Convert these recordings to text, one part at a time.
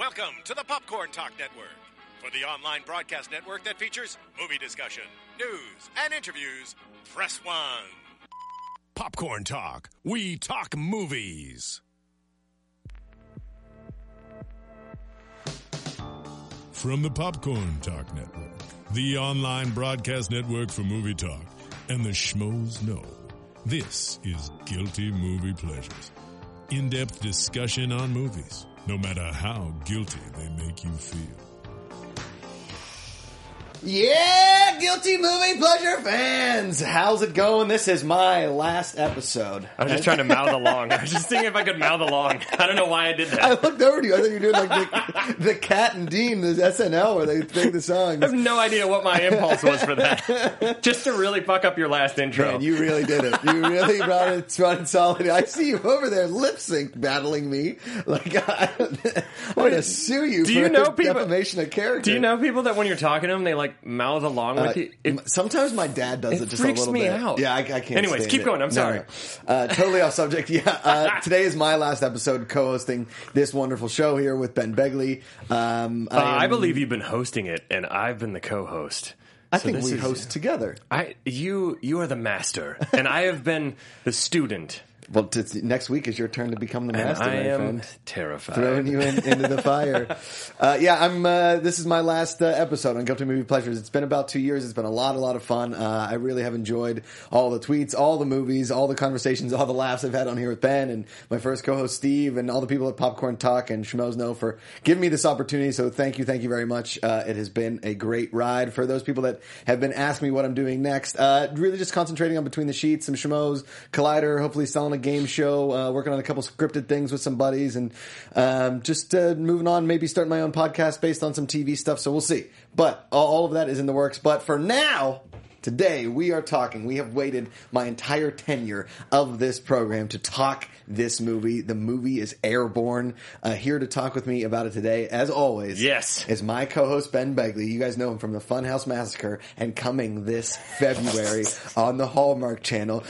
Welcome to the Popcorn Talk Network, for the online broadcast network that features movie discussion, news, and interviews. Press 1. Popcorn Talk. We talk movies. From the Popcorn Talk Network, the online broadcast network for movie talk, and the schmoes know, this is Guilty Movie Pleasures. In-depth discussion on movies, no matter how guilty they make you feel. Yeah, Guilty Movie Pleasure fans! How's it going? This is my last episode. I was just trying to mouth along. I was just thinking if I could mouth along. I don't know why I did that. I looked over to you. I thought you were doing like the Cat and Dean, the SNL, where they sing the songs. I have no idea what my impulse was for that. Just to really fuck up your last intro. Man, you really did it. You really brought it solid. I see you over there lip sync battling me. Like, I'm going to sue you for defamation of character. Do you know people that when you're talking to them, they like mouth along with you? Sometimes my dad does it just a little bit. It freaks me out. Yeah, I can't. Anyways, keep going. I'm sorry. No. Totally off subject. Yeah, today is my last episode co-hosting this wonderful show here with Ben Begley. I believe you've been hosting it, and I've been the co-host. I think we host together. You are the master, and I have been the student. Well, next week is your turn to become the master, and I my am friend. terrified. Throwing you into the fire. This is my last episode on Guilty Movie Pleasures. It's been about 2 years. It's been a lot of fun. I really have enjoyed all the tweets, all the movies, all the conversations, all the laughs I've had on here with Ben and my first co-host Steve and all the people at Popcorn Talk and Schmoes Know for giving me this opportunity. So thank you very much. It has been a great ride. For those people that have been asking me what I'm doing next, really just concentrating on Between the Sheets, some Schmoes, Collider, hopefully selling a game show, working on a couple scripted things with some buddies, and just moving on, maybe starting my own podcast based on some TV stuff, so we'll see. But all of that is in the works. But for now, today, we have waited my entire tenure of this program to talk this movie. The movie is Airborne. Here to talk with me about it today, as always, yes, is my co-host Ben Begley. You guys know him from the Funhouse Massacre, and coming this February on the Hallmark Channel.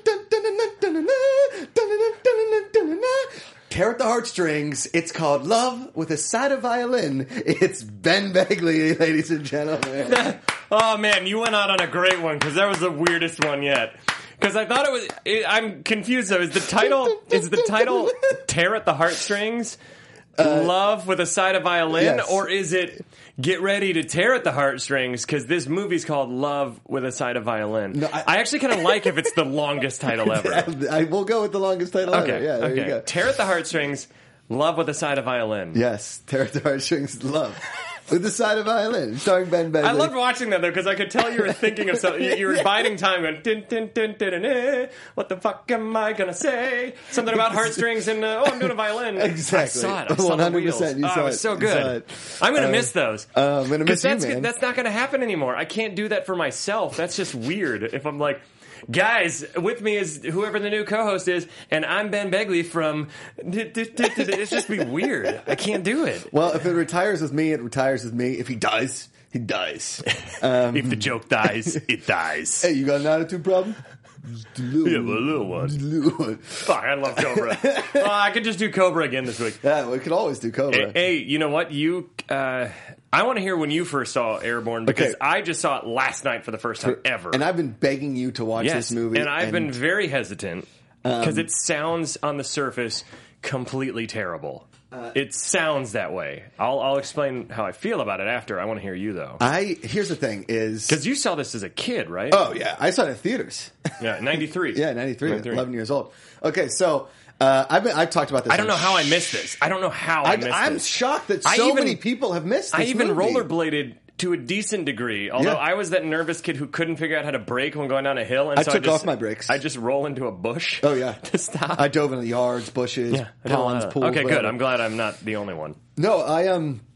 Tear at the heartstrings. It's called Love with a Side of Violin. It's Ben Begley, ladies and gentlemen. Oh man, you went out on a great one because that was the weirdest one yet. Because I thought I'm confused though. Is the title Tear at the Heartstrings? Love with a Side of Violin? Yes. Or is it Get Ready to Tear at the Heartstrings? Because this movie's called Love with a Side of Violin. No, I actually kind of like if it's the longest title ever. I will go with the longest title ever. Yeah, there you go. Tear at the Heartstrings, Love with a Side of Violin. Yes, Tear at the Heartstrings, Love with the Side of Violin, starring Ben Begley. I loved watching that though because I could tell you were thinking of something. You were biding time, going din din din din din din. What the fuck am I gonna say? Something about heartstrings and I'm doing a violin. Exactly. I saw it. I saw 100%. The wheels. You saw it was so good. I'm gonna miss those. I'm gonna miss you, man. That's not gonna happen anymore. I can't do that for myself. That's just weird. If I'm like, guys, with me is whoever the new co-host is, and I'm Ben Begley from... It's just be weird. I can't do it. Well, if it retires with me, it retires with me. If he dies, he dies. If the joke dies, it dies. Hey, you got an attitude problem? A little one. Fuck, I love Cobra. I could just do Cobra again this week. Yeah, we could always do Cobra. Hey, you know what? I want to hear when you first saw Airborne, because I just saw it last night for the first time ever. And I've been begging you to watch this movie. And I've been very hesitant because it sounds on the surface completely terrible. It sounds that way. I'll explain how I feel about it after. I want to hear you, though. Here's the thing is... Because you saw this as a kid, right? Oh, yeah. I saw it in theaters. Yeah, 93. Yeah, 93. 11 years old. Okay, so... I've talked about this. I don't know how I missed this. I'm shocked that so many people have missed this movie. Rollerbladed to a decent degree, although I was that nervous kid who couldn't figure out how to brake when going down a hill, and I took off my brakes. I just roll into a bush. Oh yeah, to stop. I dove into the yards, bushes, ponds, pools. Okay, whatever. good. I'm glad I'm not the only one. No,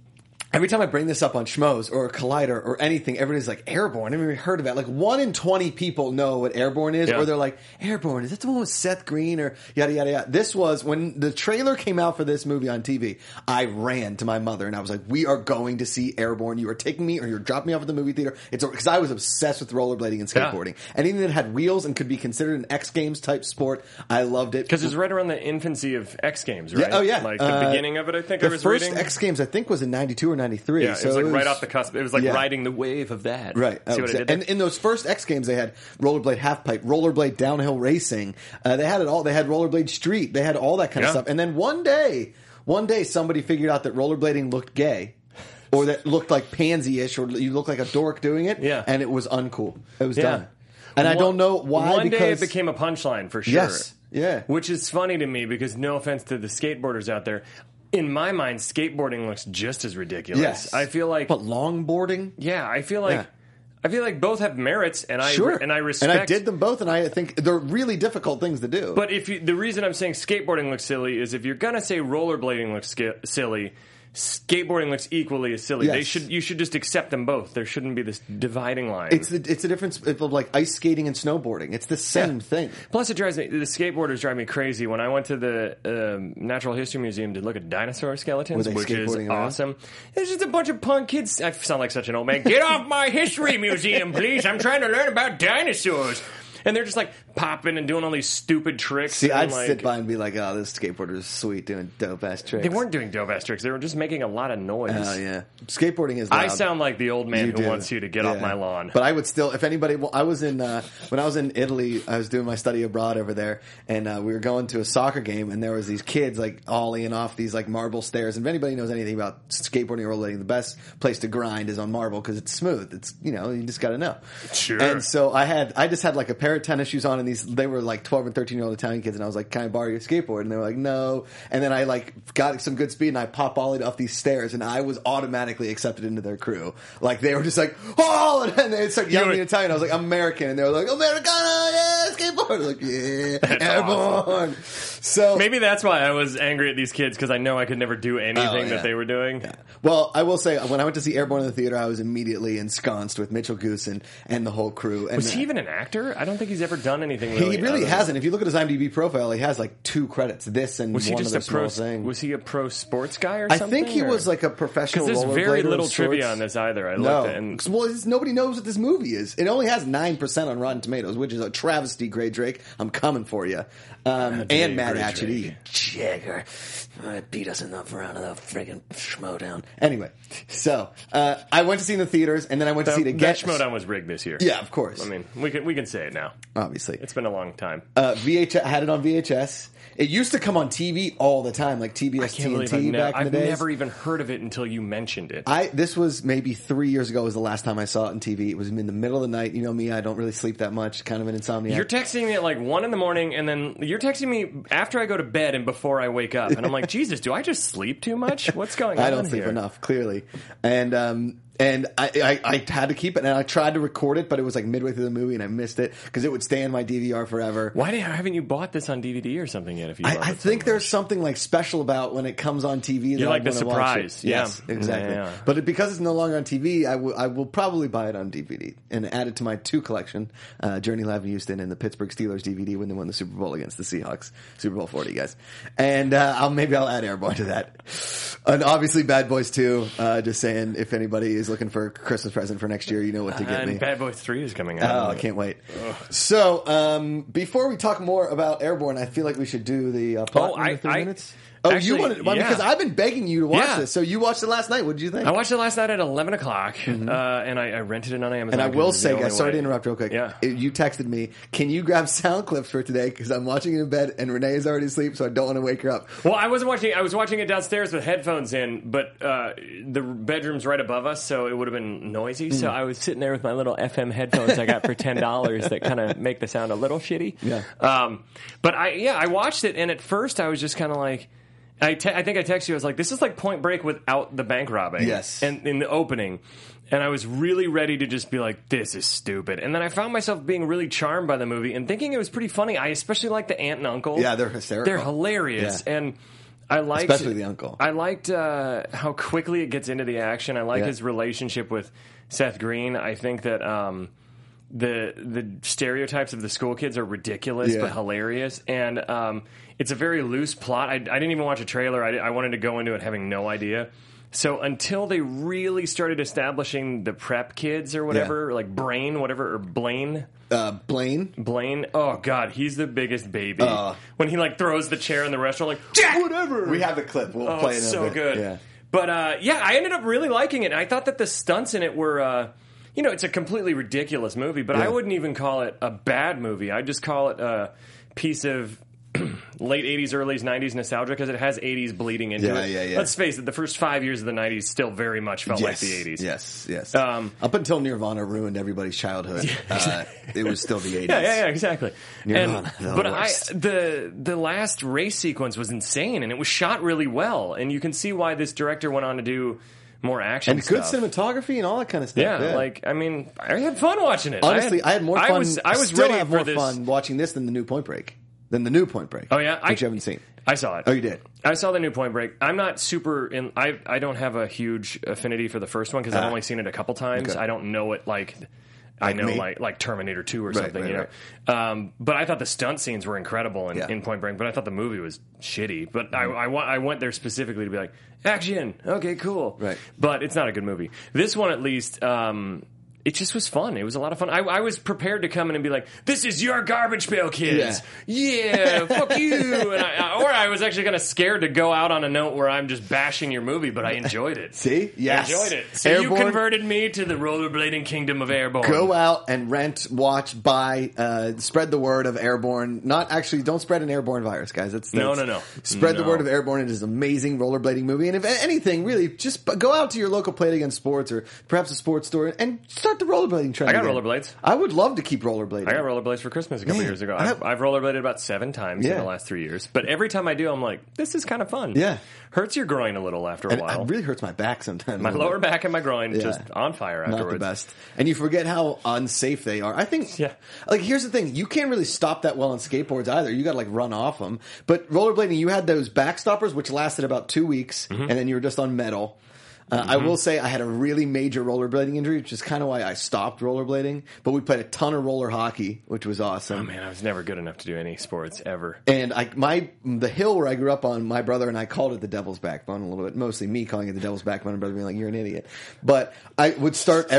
Every time I bring this up on Schmoes or Collider or anything, everybody's like, Airborne? I've never even heard of that. Like 1 in 20 people know what Airborne is, or they're like, Airborne, is that the one with Seth Green or yada, yada, yada. This was, when the trailer came out for this movie on TV, I ran to my mother and I was like, we are going to see Airborne. You are taking me or you're dropping me off at the movie theater. Because I was obsessed with rollerblading and skateboarding. Anything that had wheels and could be considered an X Games type sport, I loved it. Because it was right around the infancy of X Games, right? Yeah, oh, yeah. Like the beginning of it, I think I was reading. The first X Games, I think, was in 92 or 93. Yeah, so it was right off the cusp. It was like riding the wave of that. Right. See what I did there? And in those first X Games, they had rollerblade halfpipe, rollerblade downhill racing. They had it all. They had rollerblade street. They had all that kind of stuff. And then one day, somebody figured out that rollerblading looked gay. Or that looked like pansy-ish, or you looked like a dork doing it. Yeah. And it was uncool. It was done. And I don't know why. One day it became a punchline for sure. Yes. Yeah. Which is funny to me because, no offense to the skateboarders out there, in my mind, skateboarding looks just as ridiculous. Yes. I feel like... But longboarding? Yeah, I feel like... Yeah. I feel like both have merits, and I respect. And I did them both, and I think they're really difficult things to do. But the reason I'm saying skateboarding looks silly is if you're gonna say rollerblading looks silly, skateboarding looks equally as silly. Yes. You should just accept them both. There shouldn't be this dividing line. It's the difference of like ice skating and snowboarding. It's the same thing. Plus, it drives me. The skateboarders drive me crazy. When I went to the Natural History Museum to look at dinosaur skeletons, which is awesome. There's just a bunch of punk kids. I sound like such an old man. Get off my history museum, please! I'm trying to learn about dinosaurs. And they're just like popping and doing all these stupid tricks. See, I'd sit by and be like, oh, this skateboarder is sweet doing dope ass tricks. They weren't doing dope ass tricks. They were just making a lot of noise. Oh, yeah. Skateboarding is loud. I sound like the old man who wants you to get off my lawn. But I would still, if anybody, I was in, when I was in Italy, I was doing my study abroad over there, and we were going to a soccer game, and there was these kids like ollieing off these like marble stairs. And if anybody knows anything about skateboarding or rollerblading, the best place to grind is on marble because it's smooth. It's, you just got to know. Sure. And so I just had like a pair of tennis shoes on, and they were like 12 and 13-year-old Italian kids, and I was like, can I borrow your skateboard? And they were like, no. And then I like got some good speed, and I pop-ollied off these stairs, and I was automatically accepted into their crew. Like, they were just like, oh! And then they started yelling in Italian. I was like, I'm American. And they were like, Americano, yeah, skateboard. I was like, yeah, airborne. Awesome. So maybe that's why I was angry at these kids, because I know I could never do anything that they were doing. Yeah. Well, I will say, when I went to see Airborne in the theater, I was immediately ensconced with Mitchell Goose and the whole crew. And was he even an actor? I don't think he's ever done anything really. He really hasn't. If you look at his IMDb profile, he has like 2 credits. This and one other small thing. Was he a pro sports guy or something? I think he was like a professional rollerblader. Because there's very little trivia on this either. I looked at and nobody knows what this movie is. It only has 9% on Rotten Tomatoes, which is a travesty, Gray Drake. I'm coming for you. And Matt Atchity. Jagger. Beat us in the front of the friggin' Schmodown. Anyway, so I went to see it in the theaters, and then I went to see it again. That Schmodown was rigged this year. Yeah, of course. I mean, we can say it now. Obviously. It's been a long time. VHS, I had it on VHS. It used to come on TV all the time, like TBS TNT back in the days. I've never even heard of it until you mentioned it. This was maybe 3 years ago was the last time I saw it on TV. It was in the middle of the night. You know me, I don't really sleep that much, kind of an insomniac. You're texting me at like 1 in the morning, and then you're texting me after I go to bed and before I wake up. And I'm like, Jesus, do I just sleep too much? What's going on I don't sleep enough, clearly. And I had to keep it, and I tried to record it, but it was like midway through the movie, and I missed it because it would stay in my DVR forever. Why haven't you bought this on DVD or something yet? If you, I think there's something like special about when it comes on TV. You like the surprise, yes, exactly. Yeah. But because it's no longer on TV, I will probably buy it on DVD and add it to my 2 collection: Journey Live in Houston and the Pittsburgh Steelers DVD when they won the Super Bowl against the Seahawks, Super Bowl 40, guys. And I'll add Airborne to that. And obviously, Bad Boys 2. Just saying, if anybody is looking for a Christmas present for next year, you know what to get me. And Bad Boys 3 is coming out. Oh, I can't wait. Ugh. So, before we talk more about Airborne, I feel like we should do the plot in 3 minutes. Oh, actually, you wanted because I've been begging you to watch this. So you watched it last night. What did you think? I watched it last night at 11 o'clock, and I rented it on Amazon. And I will say, guys, sorry to interrupt real quick. Yeah. You texted me, can you grab sound clips for today? Because I'm watching it in bed, and Renee is already asleep, so I don't want to wake her up. Well, I was watching it downstairs with headphones in, but the bedroom's right above us, so it would have been noisy. So I was sitting there with my little FM headphones I got for $10 that kind of make the sound a little shitty. Yeah. But I watched it, and at first I was just kind of like, I think I texted you. I was like, "This is like Point Break without the bank robbing." Yes. And in the opening, and I was really ready to just be like, "This is stupid." And then I found myself being really charmed by the movie and thinking it was pretty funny. I especially like the aunt and uncle. Yeah, they're hysterical. They're hilarious. Yeah. And I liked, especially the uncle. I liked how quickly it gets into the action. I like Yeah. his relationship with Seth Green. I think that the stereotypes of the school kids are ridiculous Yeah. but hilarious, and it's a very loose plot. I didn't even watch a trailer. I wanted to go into it having no idea. So until they really started establishing the prep kids or whatever, like Blaine. Blaine, oh god, he's the biggest baby. When he like throws the chair in the restaurant, like Jack, whatever. We have the clip. We'll play it in it's a so bit. good. Yeah. But I ended up really liking it. And I thought that the stunts in it were, it's a completely ridiculous movie, but Yeah. I wouldn't even call it a bad movie. I'd just call it a piece of late 80s, early 90s nostalgia because it has 80s bleeding into it. Yeah. Let's face it, the first 5 years of the 90s still very much felt like the 80s. Yes. Up until Nirvana ruined everybody's childhood, it was still the 80s. Yeah, exactly. Nirvana, the But worst. the last race sequence was insane, and it was shot really well, and you can see why this director went on to do more action And good stuff. cinematography and all that kind of stuff. Yeah, I had fun watching it. Honestly, I had more fun. I was still ready have for more this. fun watching this than the new Point Break. Oh yeah, which you haven't seen. I saw it. Oh, you did? I saw the new Point Break. I'm not super in. I don't have a huge affinity for the first one because I've only seen it a couple times. Okay. I don't know it like. I know me? like Terminator 2 or Right, something, right, you know. But I thought the stunt scenes were incredible Yeah. in Point Break. But I thought the movie was shitty. But I went there specifically to be like, action, okay, cool. Right. But it's not a good movie. This one, at least, it just was fun. It was a lot of fun. I was prepared to come in and be like, "This is your garbage pail, kids. Yeah, fuck you." And I was actually kind of scared to go out on a note where I'm just bashing your movie, but I enjoyed it. See? Yes. I enjoyed it. So Airborne, you converted me to the rollerblading kingdom of Airborne. go out and rent, watch, buy, spread the word of Airborne. Not actually, don't spread an airborne virus, guys. No. Spread the No. word of Airborne. It is an amazing rollerblading movie. And if anything, really, just go out to your local Play It Again Sports or perhaps a sports store and start the rollerblading trend. I got again. rollerblades. I would love to keep rollerblading. I got rollerblades for Christmas a couple Man, years ago. I- I've rollerbladed about 7 times in Yeah. the last 3 years. But every time I do, I'm like, this is kind of fun. Yeah. Hurts your groin a little after a And while. it really hurts my back sometimes. My lower back and my groin Yeah. just on fire afterwards. Not the best. And you forget how unsafe they are. I think, Yeah. like, here's the thing. You can't really stop that well on skateboards either. You gotta, like, run off them. But rollerblading, you had those back stoppers, which lasted about 2 weeks, and then you were just on metal. I will say I had a really major rollerblading injury, which is kind of why I stopped rollerblading. But we played a ton of roller hockey, which was awesome. Oh man, I was never good enough to do any sports ever. And the hill where I grew up on, my brother and I called it the Devil's Backbone a little bit. Mostly me calling it the Devil's Backbone, and brother being like, "You're an idiot." But I would start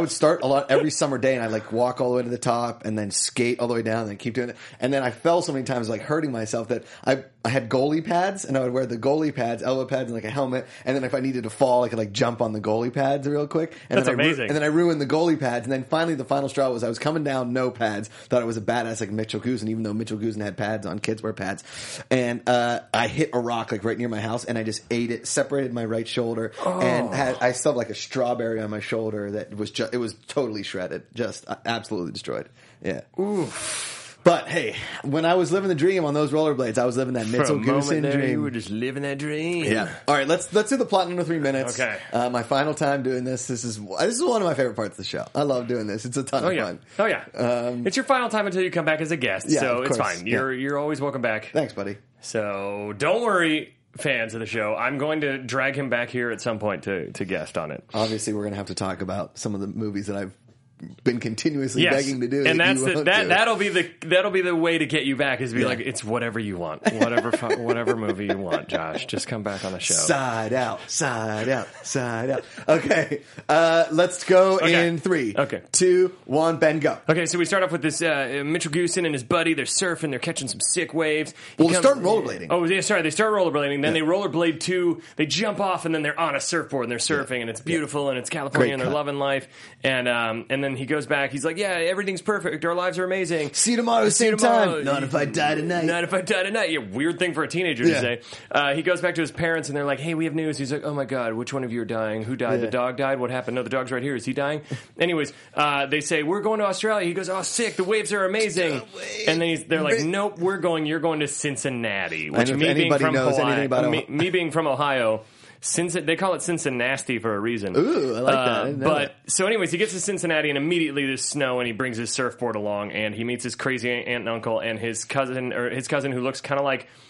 every summer day, and I'd like walk all the way to the top, and then skate all the way down, and then keep doing it. And then I fell so many times, like hurting myself, that I had goalie pads, and I would wear the goalie pads, elbow pads, and like a helmet. And then if I needed to fall, I could like jump on the goalie pads real quick. And That's then amazing. And then I ruined the goalie pads. And then finally, the final straw was I was coming down, no pads. Thought I was a badass like Mitchell Guzin, even though Mitchell Guzin had pads on. Kids wear pads. And I hit a rock like right near my house, and I just ate it, separated my right shoulder, and I still have like a strawberry on my shoulder that was it was totally shredded, just absolutely destroyed. Yeah. Oof. But hey, when I was living the dream on those rollerblades, I was living that For a Mitchell moment Guzin there, dream. you were just living that dream. Yeah. All right, let's do the plot in under 3 minutes. Okay. My final time doing this. This is one of my favorite parts of the show. I love doing this. It's a ton Oh of yeah. fun. Oh yeah. It's your final time until you come back as a guest, Yeah, so of it's course. fine. Yeah. You're always welcome back. Thanks, buddy. So don't worry, fans of the show. I'm going to drag him back here at some point to guest on it. Obviously, we're going to have to talk about some of the movies that I've been continuously begging to do, and that that's you won't do. that'll be the way to get you back is be like, it's whatever you want, whatever movie you want, Josh. Just come back on the show. Side out, side out, side out. Okay, let's go in 3, Okay. 2, 1, Ben, go. Okay, so we start off with this Mitchell Guzin and his buddy. They're surfing. They're catching some sick waves. Well, start rollerblading. Oh, yeah, sorry. They start rollerblading. Then they rollerblade too. They jump off, and then they're on a surfboard, and they're surfing, and it's beautiful, and it's California, Great and they're cut. loving life. And then he goes back. He's like, yeah, everything's perfect. Our lives are amazing. See you tomorrow, See you same tomorrow. time. Not if I die tonight. Not if I die tonight. Yeah, weird thing for a teenager Yeah. to say. He goes back to his parents, and they're like, hey, we have news. He's like, oh my God, which one of you are dying? Who died? Yeah. The dog died? What happened? No, the dog's right here. Is he dying? Anyways, they say, we're going to Australia. He goes, oh, sick. The waves are amazing. And then they're like, nope, you're going to Cincinnati. Which, And if me being anybody from knows anything about me being from Ohio, they call it Cincinnati for a reason. Ooh, I like that. I didn't know But that. so, anyways, he gets to Cincinnati, and immediately there's snow, and he brings his surfboard along, and he meets his crazy aunt and uncle, and his cousin who looks kind of like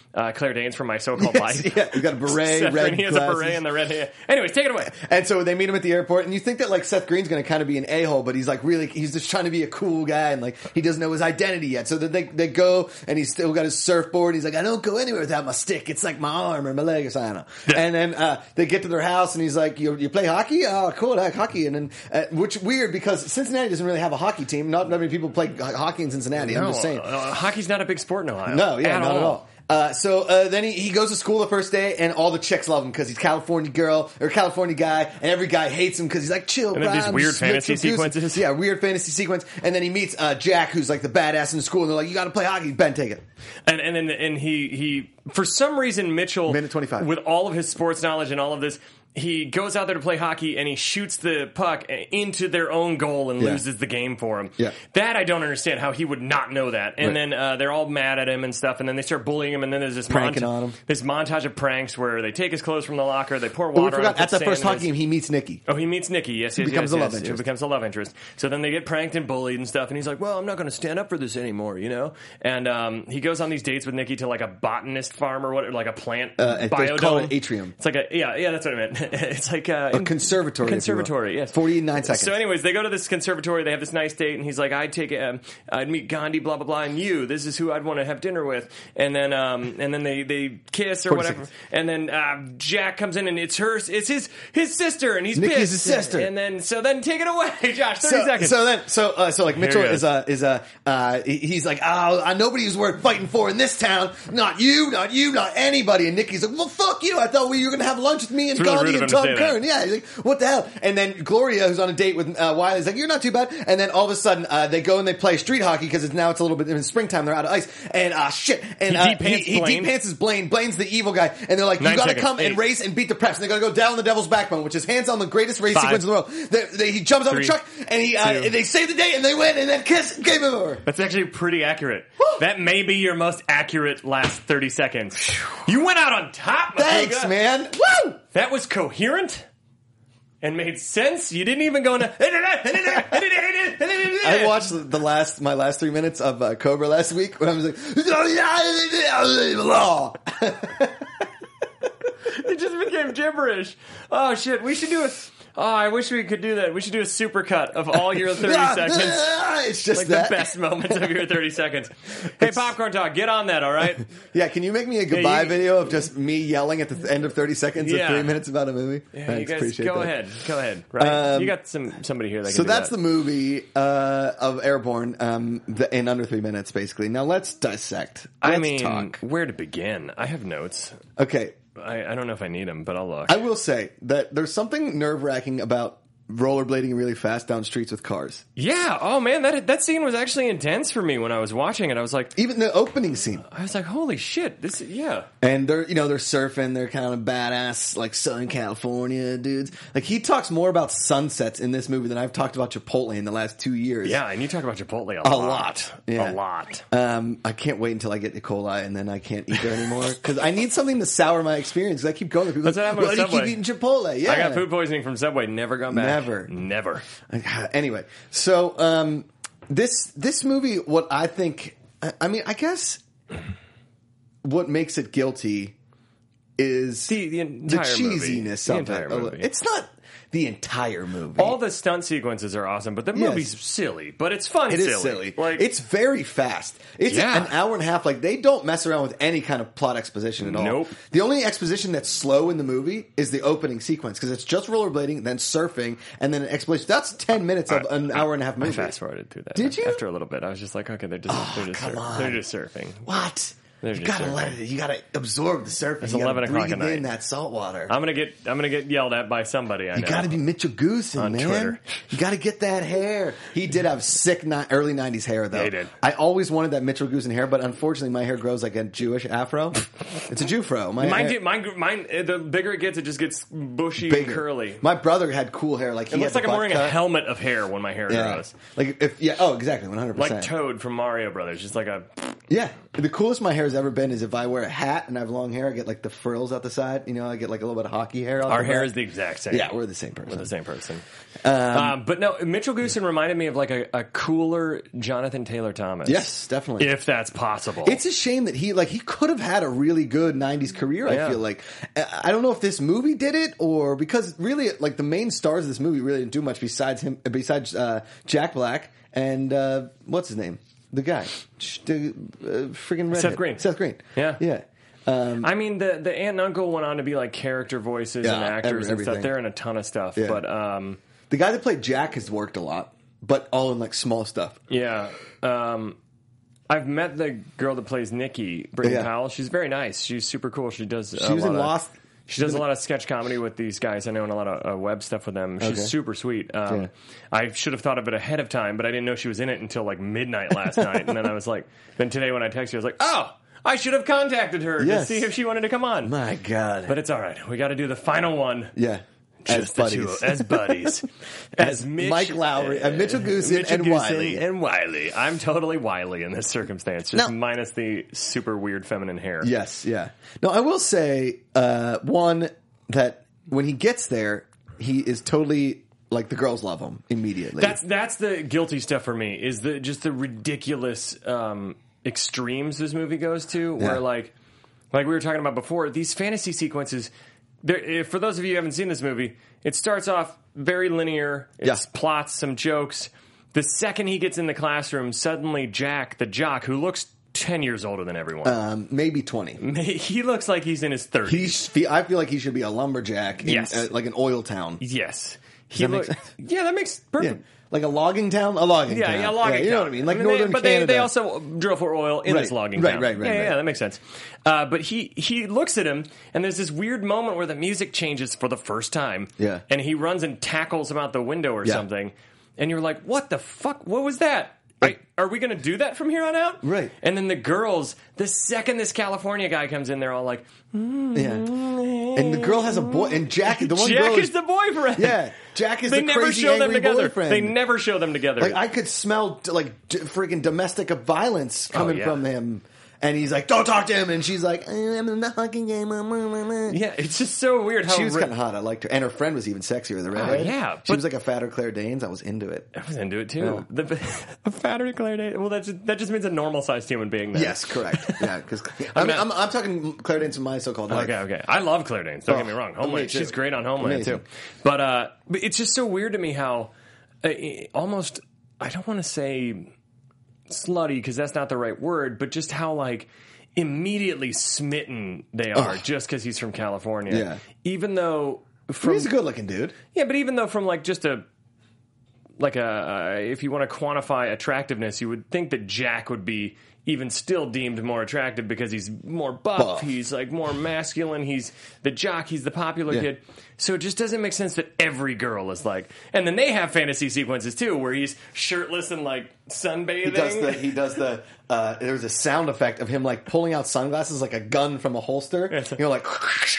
Claire Danes from My So-Called Life. Yeah, you got a beret, Seth red Green, he has glasses. a beret and the red hair. Anyways, take it away. And so they meet him at the airport, and you think that like Seth Green's going to kind of be an a-hole, but he's like he's just trying to be a cool guy, and like he doesn't know his identity yet. So that they go, and he's still got his surfboard. He's like, I don't go anywhere without my stick. It's like my arm or my leg or something. Yeah. And then they get to their house, and he's like, you play hockey? Oh, cool, I like hockey. And then which weird because Cincinnati doesn't really have a hockey team. Not many people play hockey in Cincinnati. I'm just saying. Hockey's not a big sport in Ohio. No, yeah, not at all. So then he goes to school the first day, and all the chicks love him because he's California girl or California guy, and every guy hates him because he's like chill. And then these weird fantasy sequences. Yeah, weird fantasy sequence. And then he meets Jack, who's like the badass in school, and they're like, "You got to play hockey, Ben, take it." And he for some reason Mitchell, minute 25, with all of his sports knowledge and all of this, he goes out there to play hockey and he shoots the puck into their own goal and loses the game for him. Yeah. That I don't understand how he would not know that. And then they're all mad at him and stuff, and then they start bullying him, and then there's this montage of pranks where they take his clothes from the locker, they pour water on him. At the first hockey game, he meets Nikki. Oh, he meets Nikki. Yes, Who becomes a love interest. Who becomes a love interest. So then they get pranked and bullied and stuff, and he's like, well, I'm not going to stand up for this anymore, you know? And he goes on these dates with Nikki to like a botanist farm or what, like a plant biodome. They call it atrium. It's like yeah, that's what I meant. It's like a conservatory. Conservatory, yes. 49 seconds. So anyways, they go to this conservatory, they have this nice date, and he's like, I'd meet Gandhi, blah, blah, blah, and you, this is who I'd want to have dinner with. And then they kiss or whatever. Seconds. And then Jack comes in, and it's his sister, and he's Nikki's pissed. his sister. And then take it away, Josh, 30 seconds. So like Mitchell is he's like, nobody was worth fighting for in this town. Not you, not anybody. And Nikki's like, well, fuck you. I thought you were going to have lunch with me and It's really Gandhi rude and of him Tom to say Curran. Yeah, he's like, what the hell? And then Gloria, who's on a date with Wiley's like, you're not too bad. And then all of a sudden, they go and they play street hockey because it's a little bit in springtime. They're out of ice. And shit. And he deep-pants Blaine. Blaine's the evil guy. And they're like, you got to come and race and beat the Preps. And they got to go down the Devil's Backbone, which is hands on the greatest race sequence in the world. He jumps on the truck and they save the day and they win and then kiss. Game over. That's actually pretty accurate. That may be your most accurate last 30 seconds. You went out on top, Makuga. Thanks, man. Woo! That was coherent and made sense. You didn't even go into. I watched my last 3 minutes of Cobra last week when I was like, it just became gibberish. Oh shit! We should do a. Oh, I wish we could do that. We should do a supercut of all your 30 seconds. It's just like that. the best moments of your 30 seconds. Hey, Popcorn Talk, get on that, all right? Yeah, can you make me a goodbye video of just me yelling at the end of 30 seconds of 3 minutes about a movie? Yeah, Thanks, you guys, appreciate go that. ahead. Right? You got somebody here that can So do that's that. the movie of Airborne in under 3 minutes, basically. Now let's dissect. Let's talk. Where to begin? I have notes. Okay. I don't know if I need them, but I'll look. I will say that there's something nerve-wracking about rollerblading really fast down streets with cars. Yeah. Oh man, that scene was actually intense for me when I was watching it. I was like, even the opening scene. I was like, holy shit! And they're surfing. They're kind of badass, like Southern California dudes. Like he talks more about sunsets in this movie than I've talked about Chipotle in the last 2 years. Yeah, and you talk about Chipotle a lot. Yeah. A lot. I can't wait until I get E. coli and then I can't eat there anymore because I need something to sour my experience. Because I keep going. That's what happened with Subway. Why do you keep eating Chipotle? Yeah, I got food poisoning from Subway. Never gone back. Never. Anyway, so this movie, what I think, I guess, what makes it guilty is the entire cheesiness movie. of The entire it. movie. It's not the entire movie. All the stunt sequences are awesome, but the movie's silly. But it's fun. It is silly. Like, it's very fast. It's an hour and a half. Like they don't mess around with any kind of plot exposition at all. Nope. The only exposition that's slow in the movie is the opening sequence because it's just rollerblading, then surfing, and then an explanation. That's 10 minutes of an hour and a half movie. I fast forwarded through that. Did you? After a little bit, I was just like, okay, they're just surfing. What? They're You just gotta surfing. let it. You gotta absorb the surface. It's You gotta 11 o'clock breathe at night. in that salt water. I'm gonna get yelled at by somebody. I know. You gotta be Mitchell Goosen, On man. Twitter. You gotta get that hair. He did have sick early 90s hair, though. He did. I always wanted that Mitchell Goosen hair, but unfortunately my hair grows like a Jewish afro. It's a Jewfro. Mine. The bigger it gets, it just gets bushy and curly. My brother had cool hair. Like he It looks had like the I'm butt wearing cut. a helmet of hair when my hair grows. Like exactly, 100%. Like Toad from Mario Brothers, just like a Yeah. The coolest my hair has ever been is if I wear a hat and I have long hair, I get like the frills out the side. You know, I get like a little bit of hockey hair out Our the hair back. is the exact same. Yeah, we're the same person. We're the same person. But no, Mitchell Goosen reminded me of like a cooler Jonathan Taylor Thomas. Yes, definitely. If that's possible. It's a shame that he could have had a really good 90s career, I Yeah. feel like. I don't know if this movie did it or because really like the main stars of this movie really didn't do much besides Jack Black and what's his name? The guy. The freaking redhead. Seth Green. Yeah. Yeah. I mean, the aunt and uncle went on to be like character voices and actors and stuff. everything. They're in a ton of stuff. Yeah. But The guy that played Jack has worked a lot, but all in like small stuff. yeah. I've met the girl that plays Nikki, Brittany Yeah. Powell. She's very nice. She's super cool. She does. She was in Lost. She does a lot of sketch comedy with these guys. I know, and a lot of web stuff with them. She's Okay. super sweet. Yeah. I should have thought of it ahead of time, but I didn't know she was in it until like midnight last night. And then I was like, then today when I texted her, I was like, oh, I should have contacted her Yes. to see if she wanted to come on. My God. But it's all right. We got to do the final one. Yeah. Just the two, as buddies. As Mike Lowry, Mitchell Goosen, and Goosen Wiley. And Wiley. I'm totally Wiley in this circumstance, just No. minus the super weird feminine hair. Yes, yeah. No, I will say, one, that when he gets there, he is totally, like, the girls love him immediately. That's the guilty stuff for me, is just the ridiculous extremes this movie goes to, where, Yeah. like we were talking about before, these fantasy sequences... For those of you who haven't seen this movie, it starts off very linear. It's plots, some jokes. The second he gets in the classroom, suddenly Jack, the jock, who looks 10 years older than everyone. Maybe 20. He looks like he's in his 30s. I feel like he should be a lumberjack in like an oil town. Yes. Does that make sense? Yeah, that makes perfect. Yeah. Like a logging town? A logging town. Yeah, logging town. You know what I mean? Like northern but Canada. They also drill for oil in this logging town. Right. Yeah, that makes sense. But he looks at him, and there's this weird moment where the music changes for the first time. Yeah. And he runs and tackles him out the window or Yeah. something. And you're like, what the fuck? What was that? Are we going to do that from here on out? Right. And then the girls, the second this California guy comes in, they're all like, Yeah. And the girl has a boy. And Jack, the one Jack girl is the boyfriend. Yeah. Jack is They the never crazy show them angry together. boyfriend. They never show them together. Like, I could smell, freaking domestic violence coming yeah. from him. And he's like, don't talk to him. And she's like, I'm in the hockey game. Yeah, it's just so weird how She was kind of hot. I liked her. And her friend was even sexier, the redhead. yeah, She was like a fatter Claire Danes. I was into it. I was into it too. A fatter Claire Danes. Well, that just means a normal sized human being. Then. Yes, correct. Yeah, because I'm talking Claire Danes from my so-called life. Okay. I love Claire Danes. Don't get me wrong. Homeland. She's great on Homeland Amazing. too. But it's just so weird to me how almost, I don't want to say slutty because that's not the right word, but just how like immediately smitten they are just because he's from California. Yeah. Even though He's a good-looking dude. Yeah, but even though from like just if you want to quantify attractiveness, you would think that Jack would be even still deemed more attractive because he's more buff. He's like more masculine. He's the jock. He's the popular kid. So it just doesn't make sense that every girl is like. And then they have fantasy sequences too, where he's shirtless and like sunbathing. He does the. There's a sound effect of him like pulling out sunglasses like a gun from a holster. You're like.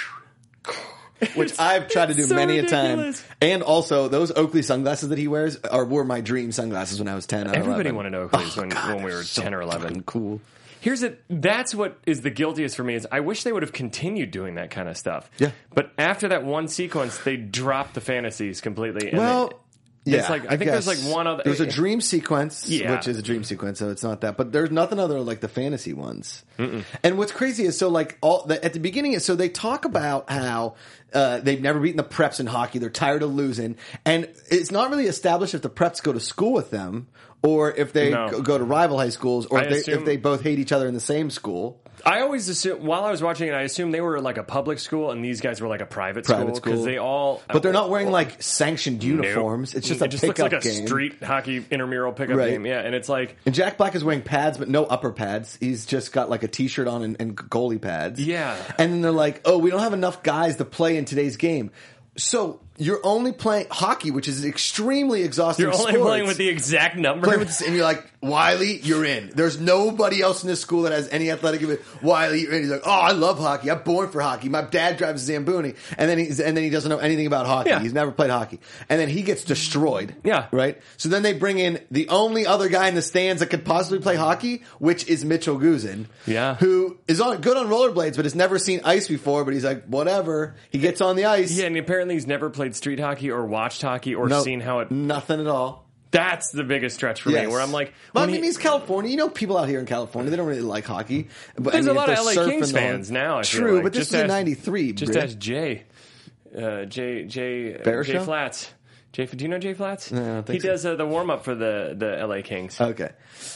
Which I've tried to do so many ridiculous. a time. And also, those Oakley sunglasses that he wears were my dream sunglasses when I was 10 or 11. Everybody wanted Oakleys when we were 10 or 11. Cool. That's what is the guiltiest for me is I wish they would have continued doing that kind of stuff. Yeah. But after that one sequence, they dropped the fantasies completely. And Yeah, it's like I think there's like one other. There's a dream sequence, Yeah. which is a dream sequence, so it's not that. But there's nothing other like the fantasy ones. And what's crazy is so like at the beginning, so they talk about how they've never beaten the preps in hockey. They're tired of losing, and it's not really established if the preps go to school with them or if they go to rival high schools or if they both hate each other in the same school. I always assume while I was watching it, I assumed they were like a public school and these guys were like a private school because they all. But they're not wearing like sanctioned uniforms. It's just a looks pickup like a game. street hockey intramural pickup game. Yeah, and it's like. And Jack Black is wearing pads, but no upper pads. He's just got like a t-shirt on and goalie pads. Yeah. And then they're like, oh, we don't have enough guys to play in today's game. So you're only playing hockey, which is an extremely exhausting You're only sport. playing with the exact number. Playing with this, and you're like, Wiley, you're in. There's nobody else in this school that has any athletic ability. Wiley, you're in. He's like, oh, I love hockey. I'm born for hockey. My dad drives a Zamboni, and then he doesn't know anything about hockey. Yeah. He's never played hocky, and then he gets destroyed. Yeah. Right. So then they bring in the only other guy in the stands that could possibly play hockey, which is Mitchell Guzin. Yeah. Who is good on rollerblades, but has never seen ice before. But he's like, whatever. He gets on the ice. Yeah, and apparently he's never played street hockey or watched hockey or Nope. seen how it. Nothing at all. That's the biggest stretch for me, Yes. where I'm like, Well, I when mean, he's California. You know, people out here in California, they don't really like hockey. But There's I mean, a lot if of they're LA surfing Kings the- fans now. I feel True, like. but this Just is in ask- '93. Just Brit. ask Jay. Jay Baruchel? Flats. Do you know Jay Flats? No, I don't think he so. does the warm up for the LA Kings. Okay.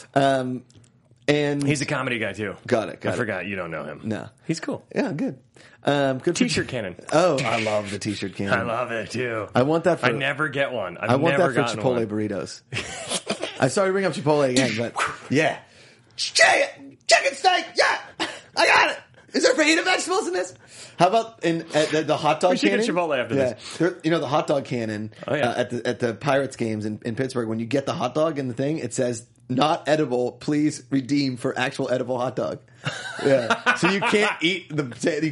And He's a comedy guy too. Got it. I forgot you don't know him. No. He's cool. Yeah, good. Good for- T-shirt cannon. Oh, I love the t-shirt cannon. I love it too. I want that for. I never get one. I want never that for gotten Chipotle one. burritos. I'm sorry to bring up Chipotle again, but yeah. Chicken steak. Yeah, I got it. Is there fajita vegetables in this? How about at the hot dog We should get cannon? Chipotle after this. There, you know the hot dog cannon Oh, yeah. at the Pirates games in Pittsburgh. When you get the hot dog in the thing, it says "not edible. Please redeem for actual edible hot dog." Yeah, so you can't eat the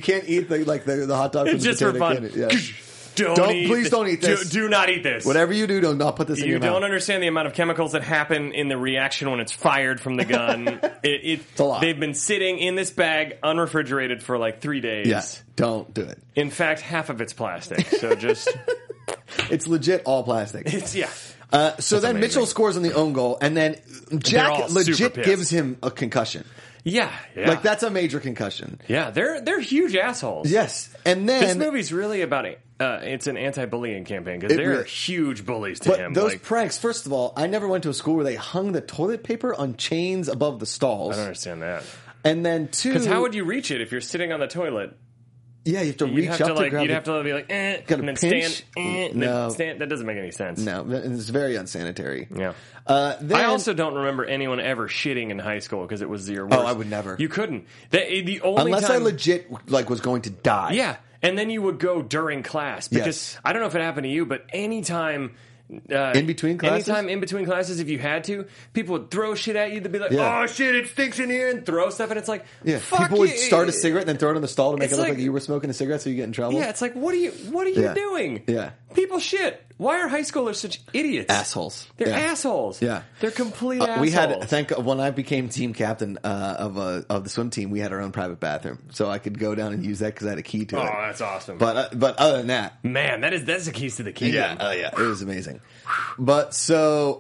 hot dog. From It's the just for potato fun. cannon. Yeah. Please don't eat this. Do not eat this. Whatever you do, not put this in You your mouth. don't understand the amount of chemicals that happen in the reaction when it's fired from the gun. It's a lot. They've been sitting in this bag unrefrigerated for like 3 days. Yes, don't do it. In fact, half of it's plastic. So just It's legit all plastic. it's yeah. So then amazing. Mitchell scores on the own goal, and then all Jack super legit pissed. gives him a concussion. Yeah. Like that's a major concussion. Yeah, they're huge assholes. Yes, and This then movie's really about it's an anti-bullying campaign because they're really- huge bullies to but him. those Like, pranks. First of all, I never went to a school where they hung the toilet paper on chains above the stalls. I don't understand that. And then two, Because how would you reach it if you're sitting on the toilet? Yeah, you have to You'd reach have up to to like grab. you'd the- have to be like Gotta and then pinch? stand No. then stand. That doesn't make any sense. No, it's very unsanitary. Yeah. Then, I also don't remember anyone ever shitting in high school because it was your worst. Oh, I would never. You couldn't. The only unless time, I legit was going to die. yeah, and then you would go during class because Yes. I don't know if it happened to you, but anytime. In between classes? Anytime in between classes, if you had to, people would throw shit at you. They'd be like, Yeah. "Oh shit, it stinks in here," and throw stuff. And it's like, Yeah, fuck people would you. start a cigarette and then throw it on the stall to make It's it look like- like you were smoking a cigarette, so you get in trouble. Yeah, it's like, what are you Yeah. doing? Yeah. People shit. Why are high schoolers such idiots? Assholes. They're Yeah. assholes. Yeah. They're complete assholes. We had when I became team captain of the swim team, we had our own private bathroom, so I could go down and use that because I had a key to Oh, it. that's awesome. But other than that, Man, that's the keys to the kingdom. it was amazing. But so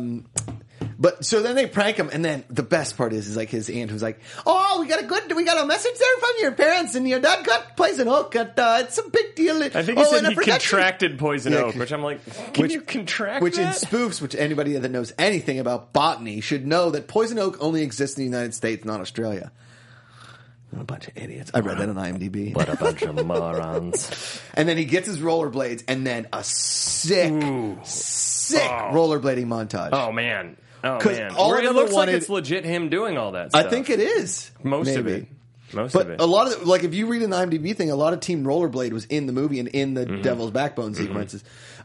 then they prank him, and then the best part is like his aunt who's like, "Oh, we got a message there from your parents, and your dad got poison oak. It's a big deal." I think he said he contracted poison Yeah, oak, which I'm like, can you contract Which in that? spoofs, which anybody that knows anything about botany should know that poison oak only exists in the United States, not Australia. What a bunch of idiots. I read that on IMDb. What a bunch of morons. And then he gets his rollerblades, and then a sick rollerblading montage. Oh, man. Oh, 'Cause man. all Where I've it ever looks like wanted- it's legit him doing all that I stuff. think it is. Most of Maybe. it. Most But of it. a lot of like if you read an IMDb thing, a lot of Team Rollerblade was in the movie and in the Devil's Backbone sequences.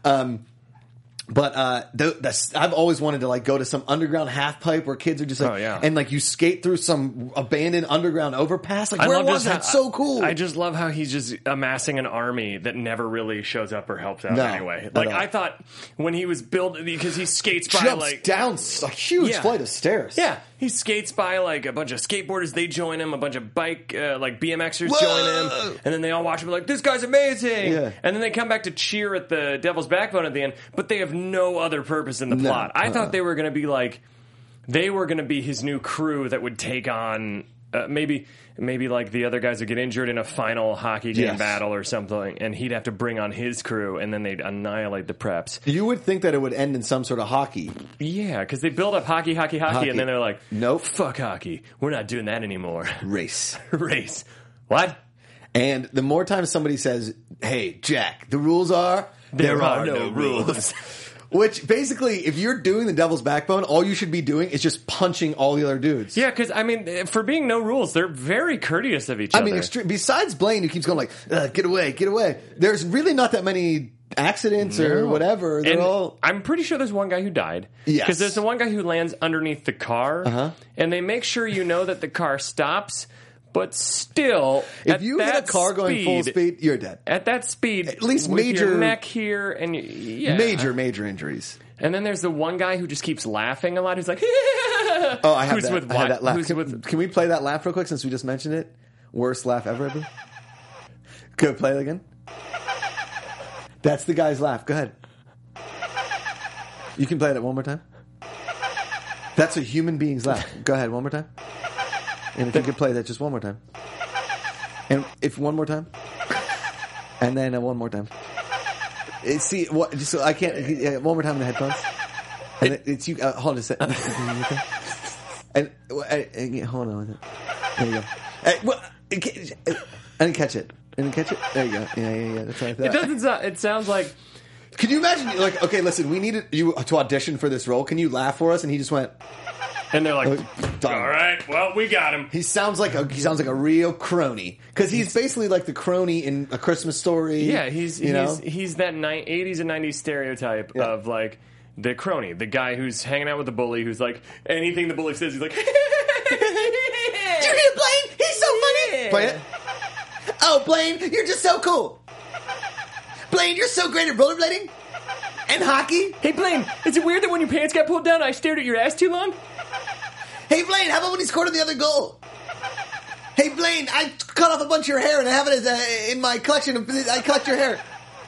But I've always wanted to like go to some underground half pipe where kids are just like, Oh, yeah. and like you skate through some abandoned underground overpass. Like I where love was just that? how- So cool. I just love how he's just amassing an army that never really shows up or helps out No, anyway. at Like all. I thought when he was built because he skates by jumps like down a huge Yeah. flight of stairs. yeah, he skates by like a bunch of skateboarders. They join him. A bunch of bike like BMXers Whoa! join him, and then they all watch him like this guy's amazing. Yeah. And then they come back to cheer at the Devil's Backbone at the end, but they have no other purpose in the No, plot. I thought they were going to be like they were going to be his new crew that would take on maybe like the other guys would get injured in a final hockey game Yes. battle or something, and he'd have to bring on his crew, and then they'd annihilate the preps. You would think that it would end in some sort of hockey. Yeah, because they build up hockey, and then they're like, Nope. fuck hockey. We're not doing that anymore. Race. Race. What? And the more times somebody says, "Hey, Jack, the rules are There are no rules." Which basically, if you're doing the Devil's Backbone, all you should be doing is just punching all the other dudes. Yeah, because, I mean, for being no rules, they're very courteous of each I other. mean, besides Blaine, who keeps going like, get away, get away. There's really not that many accidents or whatever. They're And all. I'm pretty sure there's one guy who died. Yes. Because there's the one guy who lands underneath the car, and they make sure you know that the car stops, but still, If you hit a car going full speed, you're dead. At that speed, At least with major your neck here, and major injuries. And then there's the one guy who just keeps laughing a lot. Who's like, oh, I have who's that. with I have that laugh. Who's with? Can we play that laugh real quick since we just mentioned it? Worst laugh ever, I believe. Could we play it again? That's the guy's laugh. Go ahead. You can play that one more time. That's a human being's laugh. Go ahead, one more time. And if you could play that just one more time. And if one more time. And then one more time. See, what? Just so I can't. One more time in the headphones. And it's you. Hold on a second. And hold on. There you go. I didn't catch it. There you go. Yeah. That's right. It doesn't sound. It sounds like. Can you imagine? Like, okay, listen. We needed you to audition for this role. Can you laugh for us? And he just went. And they're like, done. all right, well, we got him. He sounds like a real crony because he's basically like the crony in A Christmas Story. Yeah, he's that 80s and 90s stereotype of like the crony, the guy who's hanging out with the bully, who's like anything the bully says, he's like, did you hear Blaine? He's so funny. Play it. Oh, Blaine, you're just so cool. Blaine, you're so great at rollerblading and hockey. Hey, Blaine, is it weird that when your pants got pulled down, I stared at your ass too long? Hey, Blaine, how about when he scored on the other goal? Hey, Blaine, I cut off a bunch of your hair and I have it as in my collection. I collect your hair.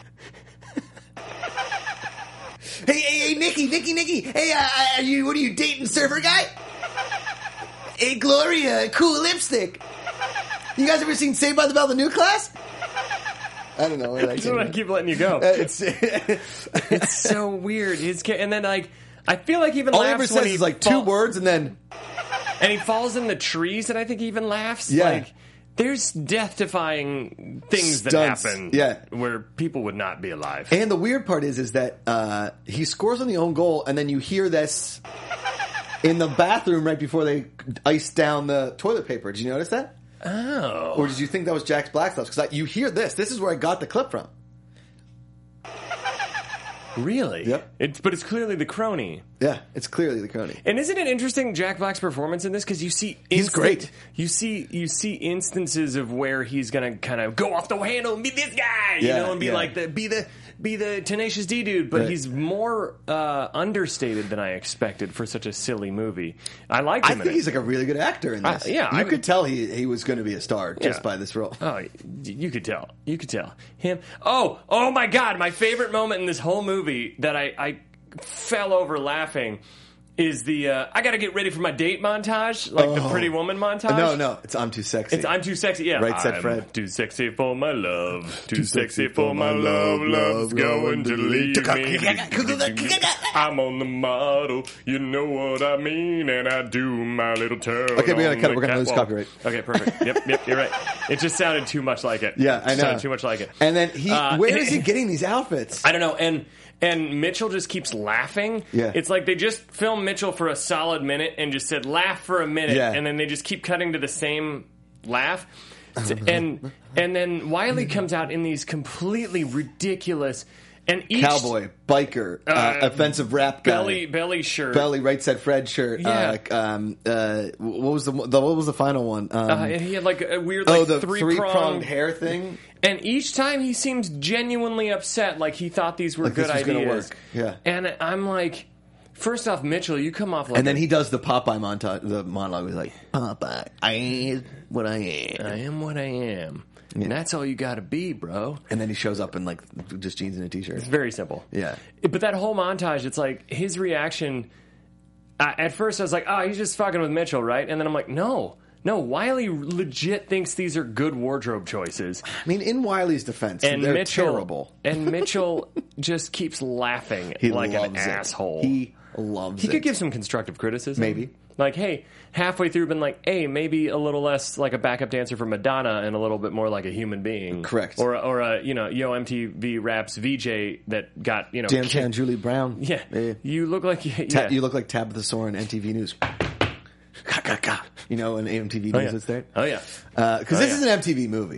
Hey, Nikki. Hey, what are you, dating surfer guy? Hey, Gloria, cool lipstick. You guys ever seen Saved by the Bell, the new class? I don't know. That's what I keep letting you go. It's so weird. And then, like, I feel like he even all he laughs ever says when is like two words and then... And he falls in the trees, and I think he even laughs. Yeah. Like, there's death-defying things Stunts. that happen where people would not be alive. And the weird part is that he scores on the own goal, and then you hear this in the bathroom right before they ice down the toilet paper. Did you notice that? Oh. Or did you think that was Jack Black stuff? Because you hear this. This is where I got the clip from. Really? Yep. But it's clearly the crony. Yeah, it's clearly the crony. And isn't it interesting, Jack Black's performance in this? Because you see, he's great. You see instances of where he's gonna kind of go off the handle and be this guy, you know, and be like be the Tenacious D dude. But he's more understated than I expected for such a silly movie. I liked him. I think he's like a really good actor in this. You could tell he was going to be a star just by this role. Oh, you could tell. You could tell him. Oh my God! My favorite moment in this whole movie that I fell over laughing is the I gotta get ready for my date montage, like the Pretty Woman montage. No, it's I'm too sexy. It's I'm too sexy. Yeah, right, said Fred. I'm too sexy for my love. Too sexy for my love. Love's going to leave me. I'm on the model. You know what I mean, and I do my little turn. Okay, we gotta cut it. We're gonna lose copyright. Okay, perfect. Yep, you're right. It just sounded too much like it. Yeah, I know. Sounded too much like it. And then where is he getting these outfits? I don't know. And Mitchell just keeps laughing. Yeah. It's like they just filmed Mitchell for a solid minute and just said, laugh for a minute. Yeah. And then they just keep cutting to the same laugh. And then Wiley comes out in these completely ridiculous... And each cowboy, biker, offensive rap guy, belly shirt, right said Fred shirt. Yeah. What was the final one? He had like a weird the three-pronged hair thing. And each time he seems genuinely upset, like he thought these were good ideas. Gonna work. Yeah. And I'm like, first off, Mitchell, you come off like... And then he does the Popeye montage, the monologue. He's like, Popeye, I am what I am. I am what I am. Yeah. And that's all you gotta be, bro. And then he shows up in like just jeans and a t-shirt. It's very simple. Yeah. But that whole montage, it's like his reaction... at first I was like, oh, he's just fucking with Mitchell, right? And then I'm like, no, Wiley legit thinks these are good wardrobe choices. I mean, in Wiley's defense, they're terrible. And Mitchell just keeps laughing like an asshole. He loves it. He could give some constructive criticism. Maybe. Like, hey, halfway through, been like, hey, maybe a little less like a backup dancer for Madonna and a little bit more like a human being. Correct. Or a, Yo MTV Raps VJ that got, Jam Chan Julie Brown. Yeah. You look like... You look like Tabitha Soren, MTV News. And MTV News is there. Oh, yeah. Because this is an MTV movie.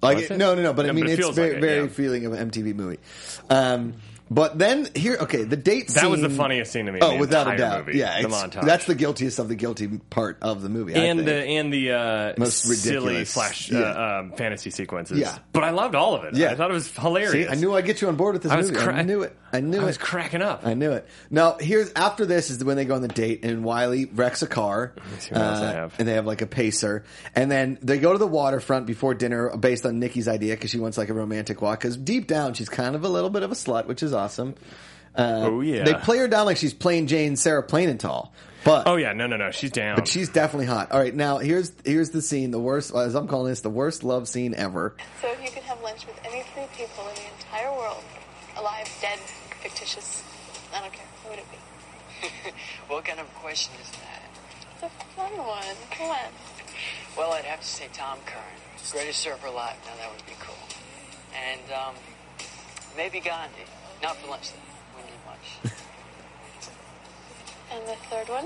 Like Was it? no. But I Yeah, mean, but it it's feels very, like it, very yeah. feeling of an MTV movie. But then the date scene. That was the funniest scene to me. Oh, in the without a entire doubt. movie. Yeah, the it's, montage. that's the guiltiest of the guilty part of the movie. and I think. the Most silly ridiculous. flash Yeah. fantasy sequences. Yeah. But I loved all of it. Yeah. I thought it was hilarious. See, I knew I'd get you on board with this I was movie. I knew it. I was cracking up. I knew it. Now, after this is when they go on the date, and Wiley wrecks a car. see what else I have. And they have like a pacer. And then they go to the waterfront before dinner based on Nikki's idea because she wants like a romantic walk. Because deep down, she's kind of a little bit of a slut, which is awesome. Oh, yeah. They play her down like she's plain Jane Sarah Plainenthal. But Oh, yeah. No. She's down. but she's definitely hot. All right, now here's the scene, the worst, as I'm calling this, the worst love scene ever. So if you could have lunch with any 3 people in the entire world, alive, dead, fictitious, I don't care, who would it be? What kind of question is that? It's a fun one. Come on. Well, I'd have to say Tom Curran. Greatest surfer alive. Now, that would be cool. And, maybe Gandhi. Not for lunch, though. We need much. And the third one?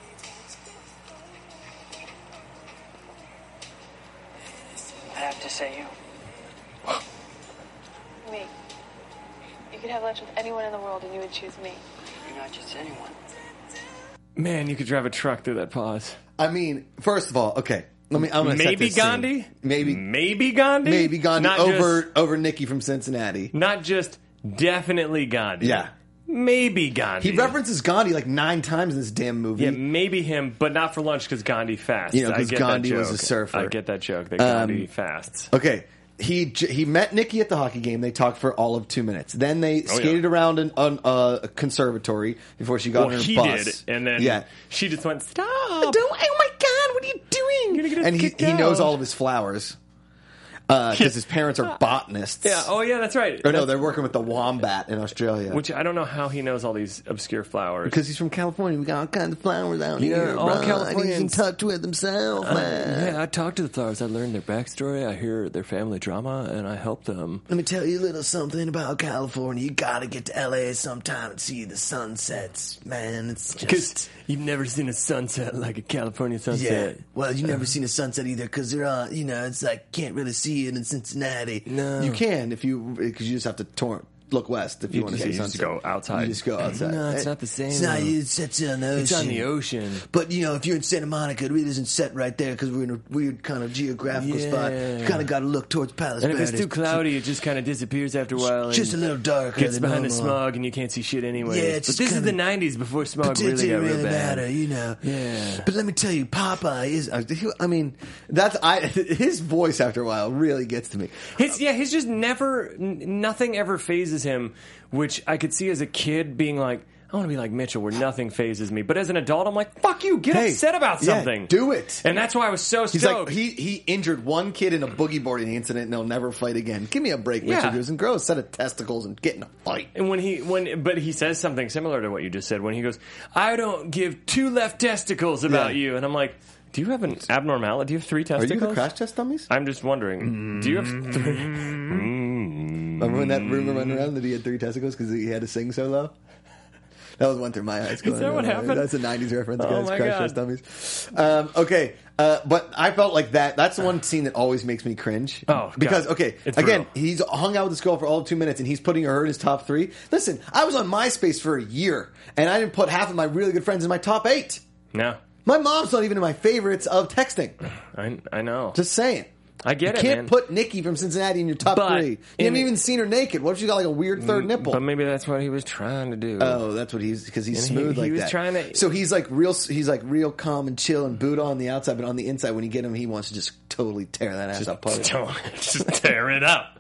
I'd have to say you. Me. You could have lunch with anyone in the world and you would choose me. You're not just anyone. Man, you could drive a truck through that pause. I mean, first of all, okay, I'm gonna set Maybe this scene. Gandhi? Maybe Gandhi? Maybe Gandhi Not over Nikki from Cincinnati. Not just definitely Gandhi. Yeah. Maybe Gandhi. He references Gandhi like 9 times in this damn movie. Yeah, maybe him, but not for lunch because Gandhi fasts. You know, I 'cause get Gandhi that was a joke. surfer. I get that joke that Gandhi fasts. Okay, he met Nikki at the hockey game. They talked for all of 2 minutes. Then they skated around on a conservatory before she got on her he bus. did, and then she just went, stop. Oh my God, what are you doing? You're gonna get us And he kicked knows out. all of his flowers. Because his parents are botanists. Yeah, oh yeah, that's right. Or no, they're working with the wombat in Australia. Which I don't know how he knows all these obscure flowers. Because he's from California. We got all kinds of flowers out here. all bro. Californians. He's in touch with himself, man. Yeah, I talk to the flowers. I learn their backstory. I hear their family drama, and I help them. Let me tell you a little something about California. You gotta get to LA sometime and see the sunsets, man. It's Because just... you've never seen a sunset like a California Yeah. sunset. Well, you've never seen a sunset either because they're on, it's like, can't really see it in Cincinnati. No. You can because you just have to look west if you want to see you just sunset. go outside. You just go outside. No, it's not the same, It's not, though. it sets on the ocean. It's on the ocean. But, if you're in Santa Monica, it really doesn't set right there because we're in a weird kind of geographical spot. You kind of got to look towards Palos And if it's Verdes. too cloudy, it just kind of disappears after a while. Just a and little darker gets than behind the normal. smog, and you can't see shit anyway. Yeah, it's but this is kinda- the 90s before smog But it really got didn't real really bad. matter, Yeah. But let me tell you, Popeye is. I mean, his voice after a while really gets to me. He's just nothing ever phases him, which I could see as a kid being like, I want to be like Mitchell where nothing phases me. But as an adult, I'm like, fuck you, get upset about something. Yeah, do it. And that's why I was so He's stoked. like, he injured one kid in a boogie boarding incident and he'll never fight again. Give me a break, Mitchell Yeah. Goose, and grow a set of testicles and get in a fight. And but he says something similar to what you just said when he goes, I don't give 2 left testicles about Yeah. you. And I'm like, do you have an abnormality? Do you have 3 Are testicles? you the crash test dummies? I'm just wondering, do you have 3? Remember when that rumor went around that he had 3 testicles because he had to sing so low? That was one through my high school. Is that what happened? That's a 90s reference, Oh guys. my Crash God. Test Dummies. Okay, but I felt like that's the one scene that always makes me cringe. Oh, God. Because, okay, It's again, brutal. he's hung out with this girl for all of 2 minutes, and he's putting her in his top 3. Listen, I was on MySpace for a year, and I didn't put half of my really good friends in my top 8. No. My mom's not even in my favorites of texting. I know. Just saying. I get You it, can't man. put Nikki from Cincinnati in your top But 3. You in- haven't even seen her naked. What if she got like a weird third nipple? But maybe that's what he was trying to do. Oh, that's what because he's And he- smooth he like was that. trying to- So he's like real calm and chill and Buddha on the outside, but on the inside, when you get him, he wants to just totally tear that ass apart. Just tear it up.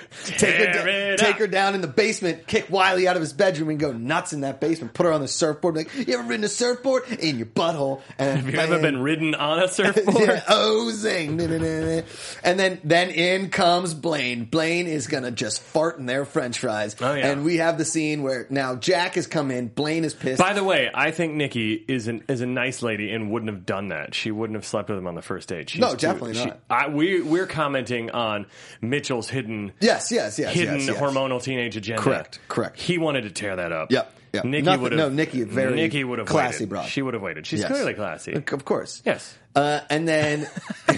Take her down in the basement, kick Wiley out of his bedroom, and go nuts in that basement. Put her on the surfboard. Like, you ever ridden a surfboard? In your butthole. And Have you ever been ridden on a surfboard? yeah, oh, zing. And then in comes Blaine. Blaine is going to just fart in their french fries. Oh, yeah. And we have the scene where now Jack has come in. Blaine is pissed. By the way, I think Nikki is a nice lady and wouldn't have done that. She wouldn't have slept with him on the first date. She's No, definitely not. We're commenting on Mitchell's hidden Yes. hormonal teenage agenda. Correct. He wanted to tear that up. Yep. Yeah. Nikki would have. No, Nikki, very Nikki would have classy waited. broad. She would have waited. She's Yes. clearly classy. Of course. Yes. And then,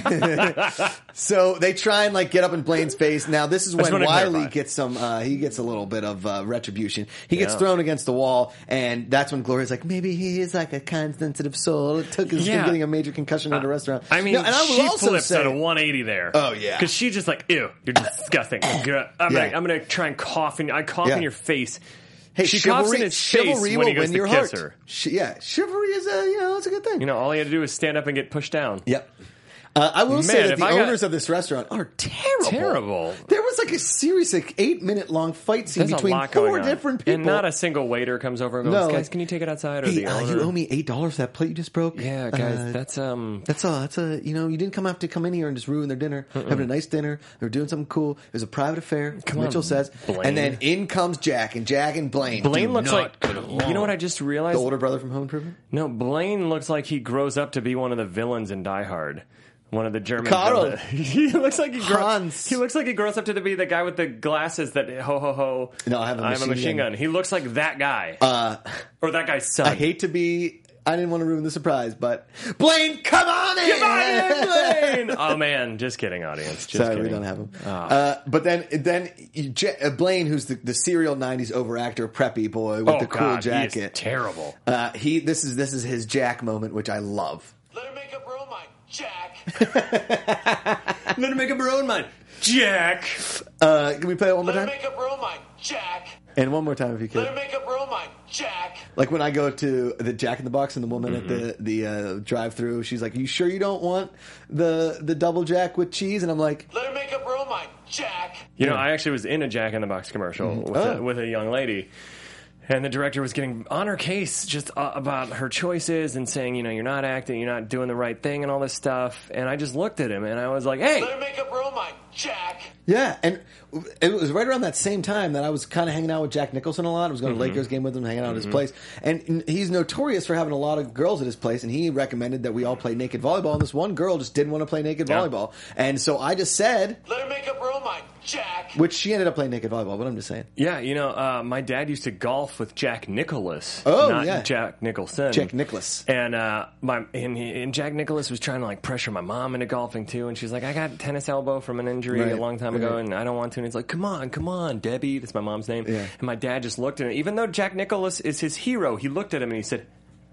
so they try and like get up in Blaine's face. Now this is just when wanna Wiley clarify. gets he gets a little bit of retribution. He gets Yeah. thrown against the wall, and that's when Gloria's like, maybe he is like a kind, sensitive soul. It took us Yeah. getting a major concussion at a restaurant. I mean, No, and I will she also flips say, at a 180 there. Oh, yeah. Because she's just like, ew, you're disgusting. I'm gonna try and cough in. I cough Yeah. in your face. hey, she coughs in chivalry, his face chivalry when will he goes win to your kiss heart. her. Chivalry is it's a good thing. You know, all you had to do is stand up and get pushed down. Yep. I will say Man, that if the I got- owners of this restaurant are terrible. Terrible. There was like a serious 8-minute long fight scene There's a between lot 4 going on. different people. And not a single waiter comes over and goes, No, guys, like, can you take it outside? Or Hey, the owner? you owe me $8 for that plate you just broke. Yeah, guys, that's you didn't come in here and just ruin their dinner. Having a nice dinner, they were doing something cool. It was a private affair. Come Mitchell on, says, Blaine. and then in comes Jack and Blaine. Blaine do looks not like, get along. you know what I just realized? The older brother from Home Improvement. No, Blaine looks like he grows up to be one of the villains in Die Hard. One of the German Carl. villains. He looks like Hans. he looks like he grows up to be the guy with the glasses that ho ho ho. No, I have a I'm machine a machine gun. gun. He looks like that guy. Or that guy's son. I didn't want to ruin the surprise, but Blaine, come on in! Come on in, Blaine! Oh man, just kidding, audience. Just Sorry, kidding. we don't have him. But then Blaine, who's the serial '90s overactor preppy boy with Oh the cool God, he is jacket, terrible. this is his Jack moment, which I love. Let her make up her own mind, Jack. Let her make up her own mind, Jack. Can we play it one more Let her time? make up her own mind, Jack. And one more time, if you Let her could. make up her own mind, Jack. Like when I go to the Jack in the Box and the woman at the drive-through, she's like, "You sure you don't want the double Jack with cheese?" And I'm like, Let her make up her own mind, Jack. You know, I actually was in a Jack in the Box commercial with a young lady. And the director was getting on her case just about her choices and saying, you know, you're not acting, you're not doing the right thing and all this stuff. And I just looked at him and I was like, hey. Let her make up her own mind, Jack. yeah. And it was right around that same time that I was kind of hanging out with Jack Nicholson a lot. I was going to Lakers game with him, hanging out at his place. And he's notorious for having a lot of girls at his place. And he recommended that we all play naked volleyball. And this one girl just didn't want to play naked volleyball. And so I just said, Let her make up her own mind, Jack. which she ended up playing naked volleyball, but I'm just saying. Yeah, you know, my dad used to golf with Jack Nicholas. Oh, not yeah. Jack Nicholson. Jack Nicholas. And and Jack Nicholas was trying to like pressure my mom into golfing too, and she's like, "I got tennis elbow from an injury Right, a long time ago, right. and I don't want to." And he's like, "Come on, Debbie." That's my mom's name. Yeah. And my dad just looked at him. Even though Jack Nicholas is his hero, he looked at him and he said,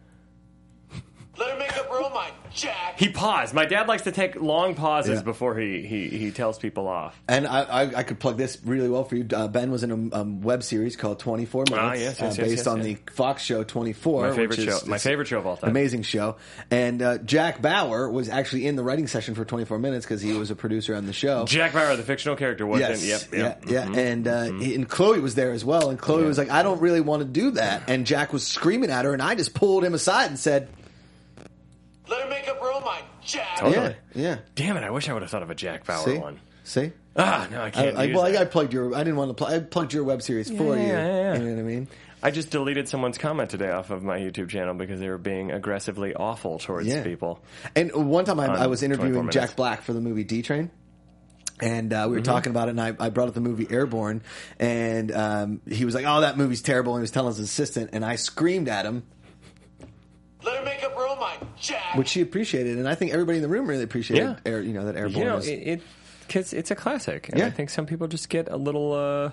Let her make up her own mind, Jack. he paused. My dad likes to take long pauses Yeah. before he tells people off. And I could plug this really well for you. Ben was in a web series called 24 Minutes, yes, based on the Fox show 24. My favorite which is show. My favorite show of all time. Amazing show. And Jack Bauer was actually in the writing session for 24 Minutes because he was a producer on the show. Jack Bauer, the fictional character, was Yes, in. Yep. yeah. And Chloe was there as well. And Chloe was like, "I don't really want to do that." And Jack was screaming at her, and I just pulled him aside and said, Let her make up her own mind, Jack. Totally. "Yeah, Damn it! I wish I would have thought of a Jack Bauer see, one. see." Ah, no, I can't. use that. I plugged your. I didn't want to. I plugged your web series for you. yeah. You know what I mean? I just deleted someone's comment today off of my YouTube channel because they were being aggressively awful towards Yeah. people. And one time I was 24 interviewing Minutes. Jack Black for the movie D-Train. And we were talking about it, and I brought up the movie Airborne, and he was like, "Oh, that movie's terrible," and he was telling his assistant, and I screamed at him, Let her make up her own mind, Jack. which she appreciated, and I think everybody in the room really appreciated Yeah. that Airborne You know, is. cause it's a classic, and Yeah. I think some people just get a little.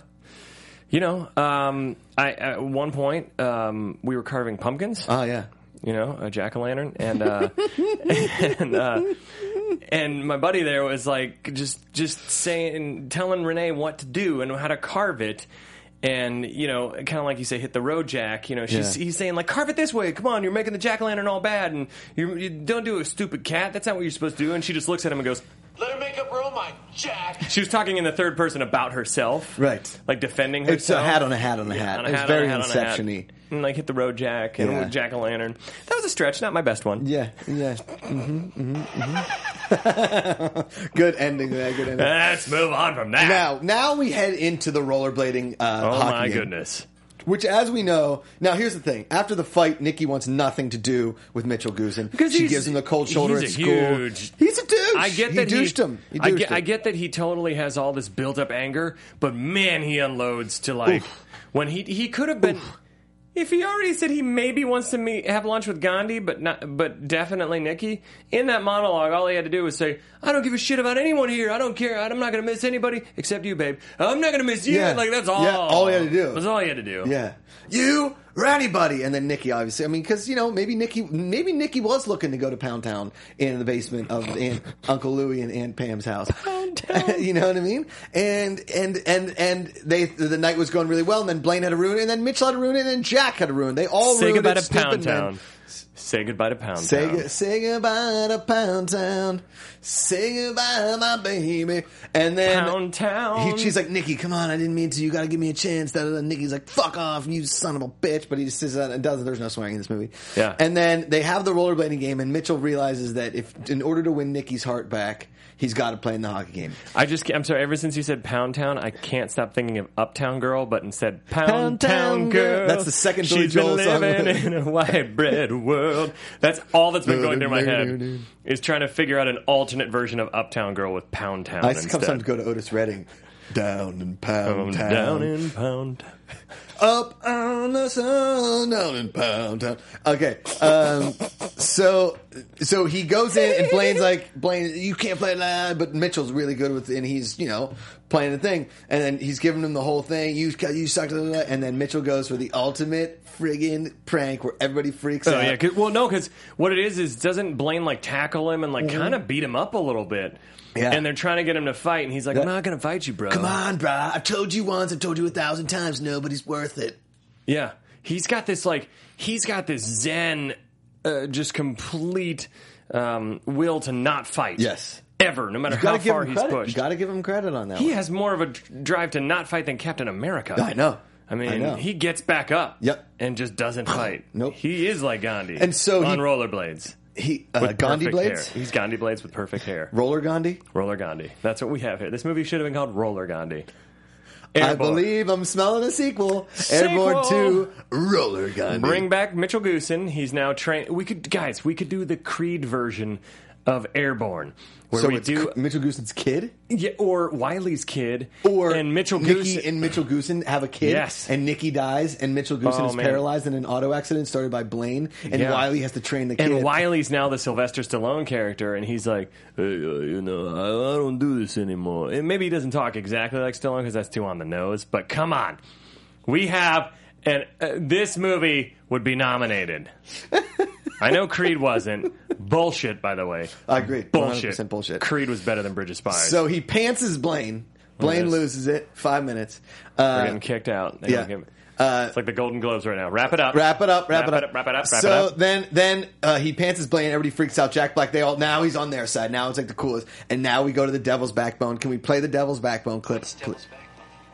At one point we were carving pumpkins. Oh, yeah. You know, a jack-o'-lantern, and and my buddy there was like just telling Renee what to do and how to carve it. And, you know, kind of like you say, hit the road, Jack. You know, he's saying, like, carve it this way. Come on, you're making the jack-o'-lantern all bad. And you don't do a stupid cat. That's not what you're supposed to do. And she just looks at him and goes... Let her make up her own mind, Jack. She was talking in the third person about herself. Right. Like, defending herself. It's a hat on a hat on a hat. On a It was hat, very on a hat, on a hat. Inception-y. And, like, hit the road, Jack. And Yeah. jack-o'-lantern. That was a stretch. Not my best one. Yeah. Good ending there. Good ending. Let's move on from that. Now we head into the rollerblading oh, hockey my game. goodness. Which, as we know, now here's the thing. After the fight, Nikki wants nothing to do with Mitchell Goosen. Because she he's- gives him the cold shoulder he's at a school. huge- He's a douche. I get that he douched him. He douched him. I get that he totally has all this built up anger, but man, he unloads to like when he could have been. if he already said he maybe wants to have lunch with Gandhi, but definitely Nikki, in that monologue, all he had to do was say, "I don't give a shit about anyone here. I don't care. I'm not going to miss anybody except you, babe. I'm not going to miss you." Yeah. Like, that's all. Yeah, all he had to do. That's all he had to do. Yeah. You or anybody. And then Nikki, obviously. I mean, because, maybe Nikki was looking to go to Pound Town in the basement of Uncle Louie and Aunt Pam's house. Pound Town. You know what I mean? And the night was going really well, and then Blaine had to ruin it, and then Mitchell had to ruin it, and then Jack had to ruin it. They all Say ruined goodbye it. to Pound Town. Say goodbye to Pound Town. Say goodbye to Pound Town. Say goodbye, my baby. And then Pound Town. She's like, Nikki, come on, I didn't mean to. You got to give me a chance. Nikki's like, fuck off, you son of a bitch. But he just says that and doesn't. There's no swearing in this movie. Yeah. And then they have the rollerblading game, and Mitchell realizes that in order to win Nikki's heart back, he's got to play in the hockey game. I'm sorry, ever since you said Pound Town, I can't stop thinking of Uptown Girl, but instead Pound Town Girl. That's the second Billy Joel She's song. been living in a white bread world. That's all that's been going through my head, is trying to figure out an alternate version of Uptown Girl with Pound Town I instead. sometimes go to Otis Redding. Down in Pound Town. Down in Pound Town. Up on the sun, down in Pound Town. Okay, so he goes in, and Blaine's like, Blaine, you can't play loud, but Mitchell's really good with it, and he's, playing the thing, and then he's giving him the whole thing, you sucked, and then Mitchell goes for the ultimate friggin' prank where everybody freaks out. Yeah, because what it is doesn't Blaine, tackle him and, kind of beat him up a little bit? Yeah. And they're trying to get him to fight, and he's like, I'm not going to fight you, bro. Come on, bro. I've told you once, I've told you 1,000 times, nobody's worth it. Yeah. He's got this zen, just complete will to not fight. Yes. Ever, no matter how far he's pushed. You got to give him credit on that He one. has more of a drive to not fight than Captain America. I know. I mean, he gets back up. Yep. And just doesn't fight. Nope. He is like Gandhi. And so on rollerblades. With Gandhi perfect blades? hair. He's Gandhi blades with perfect hair. Roller Gandhi? Roller Gandhi. That's what we have here. This movie should have been called Roller Gandhi. I believe I'm smelling a sequel. Airborne 2, Roller Gandhi. Bring back Mitchell Goosen. He's now trained. We could do the Creed version of Airborne. Where we do Mitchell Goosen's kid? Yeah, or Wiley's kid. And Mitchell Nikki Goosen. and Mitchell Goosen have a kid. Yes. And Nikki dies, and Mitchell Goosen is paralyzed in an auto accident started by Blaine, and Wiley has to train the kid. And Wiley's now the Sylvester Stallone character, and he's like, hey, I don't do this anymore. And maybe he doesn't talk exactly like Stallone because that's too on the nose, but come on. We have, and this movie would be nominated. I know Creed wasn't. Bullshit, by the way. I agree. Bullshit. 100% bullshit. Creed was better than Bridge of Spies. So he pantses Blaine. Blaine loses it. 5 minutes. We're getting kicked out. Yeah. It's like the Golden Globes right now. Wrap it up. Wrap it up. So then he pantses Blaine. Everybody freaks out. Jack Black. Now he's on their side. Now it's like the coolest. And now we go to the Devil's Backbone. Can we play the Devil's Backbone clips? Devil's Backbone.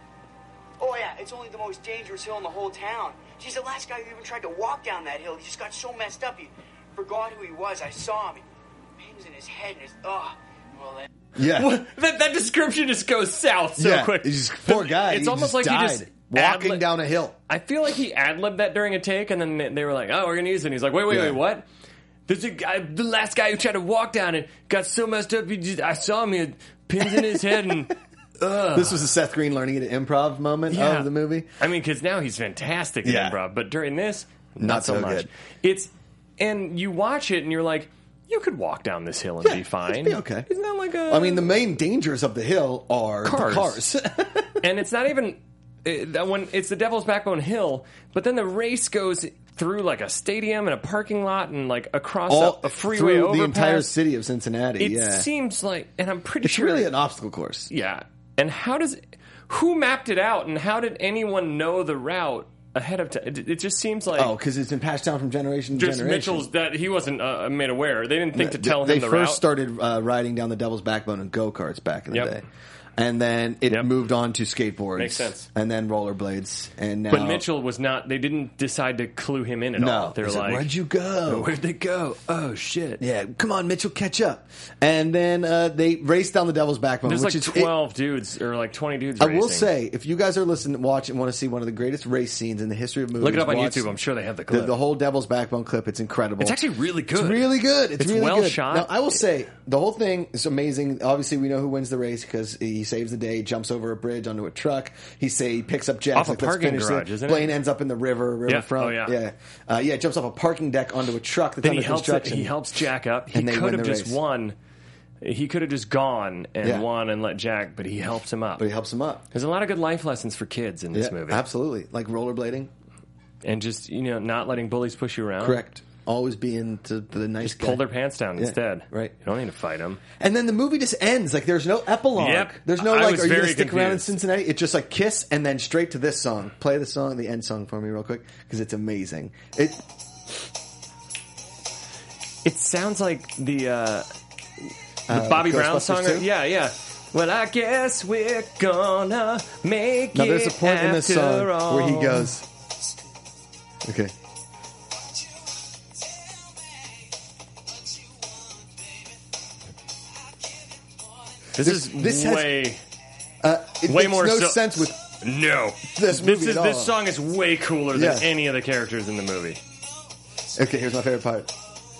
Oh yeah, it's only the most dangerous hill in the whole town. She's the last guy who even tried to walk down that hill. He just got so messed up, he forgot who he was. I saw him. Pains in his head and his well then. Yeah. That description just goes south so quick. He's just poor guy. It's he almost just like died, he just walking down a hill. I feel like he ad-libbed that during a take, and then they were like, "Oh, we're gonna use it." And he's like, "Wait, what?" There's a guy, the last guy who tried to walk down it, got so messed up. I saw him. He had pins in his head, and this was a Seth Green learning at improv moment of the movie. I mean, because now he's fantastic at improv, but during this, not so much. Good. And you watch it, and you're like, you could walk down this hill and be fine. It'd be okay. Isn't that like a? I mean, the main dangers of the hill are cars. The cars. And it's not even when it's the Devil's Backbone Hill, but then the race goes through like a stadium and a parking lot and like across a freeway through overpass. the entire city of Cincinnati. It seems like, and I'm pretty it's sure really an obstacle course. Yeah, and who mapped it out, and how did anyone know the route ahead of time? It just seems like because it's been passed down from generation to just generation. Mitchell's that he wasn't made aware. They didn't think to tell him the route. They first started riding down the Devil's Backbone in go-karts back in the day. And then it moved on to skateboards. Makes sense. And then rollerblades. And now, but Mitchell was not. They didn't decide to clue him in at all. They're like, "Where'd you go? Where'd they go? Oh shit! Yeah, come on, Mitchell, catch up." And then they race down the Devil's Backbone. There's which like is 12 dudes or like 20 dudes. I will say, if you guys are listening, watch, and want to see one of the greatest race scenes in the history of movies, look it up on YouTube. I'm sure they have the clip. The whole Devil's Backbone clip. It's incredible. It's actually really good. It's really good. It's really well good. shot. Now, I will say the whole thing is amazing. Obviously, we know who wins the race because he saves the day, jumps over a bridge onto a truck. He picks up Jack. Off a parking garage, isn't it? Blaine ends up in the riverfront. Oh, yeah. Jumps off a parking deck onto a truck that's Then under he helps construction. He helps Jack up. He And they could win have the just race. won. He could have just gone and Yeah. won and let Jack, but he helps him up. But he helps him up. There's a lot of good life lessons for kids in this movie. Absolutely. Like rollerblading. And just, not letting bullies push you around. Correct. Always being the nice guy. Pull their pants down instead. Right. You don't need to fight them. And then the movie just ends. Like, there's no epilogue. Yep. There's no, I like, was are you going to very stick around in confused. Cincinnati? It's just like kiss and then straight to this song. Play the song, the end song for me real quick, because it's amazing. It sounds like the Bobby Brown song. Ghostbusters 2? Yeah. Well, I guess we're gonna make Now, it. there's a point in this song all. where he goes, okay. This has- way It Way makes more no so- sense with no. this movie at all. This song is way cooler than Yeah. any of the characters in the movie. Okay, here's my favorite part.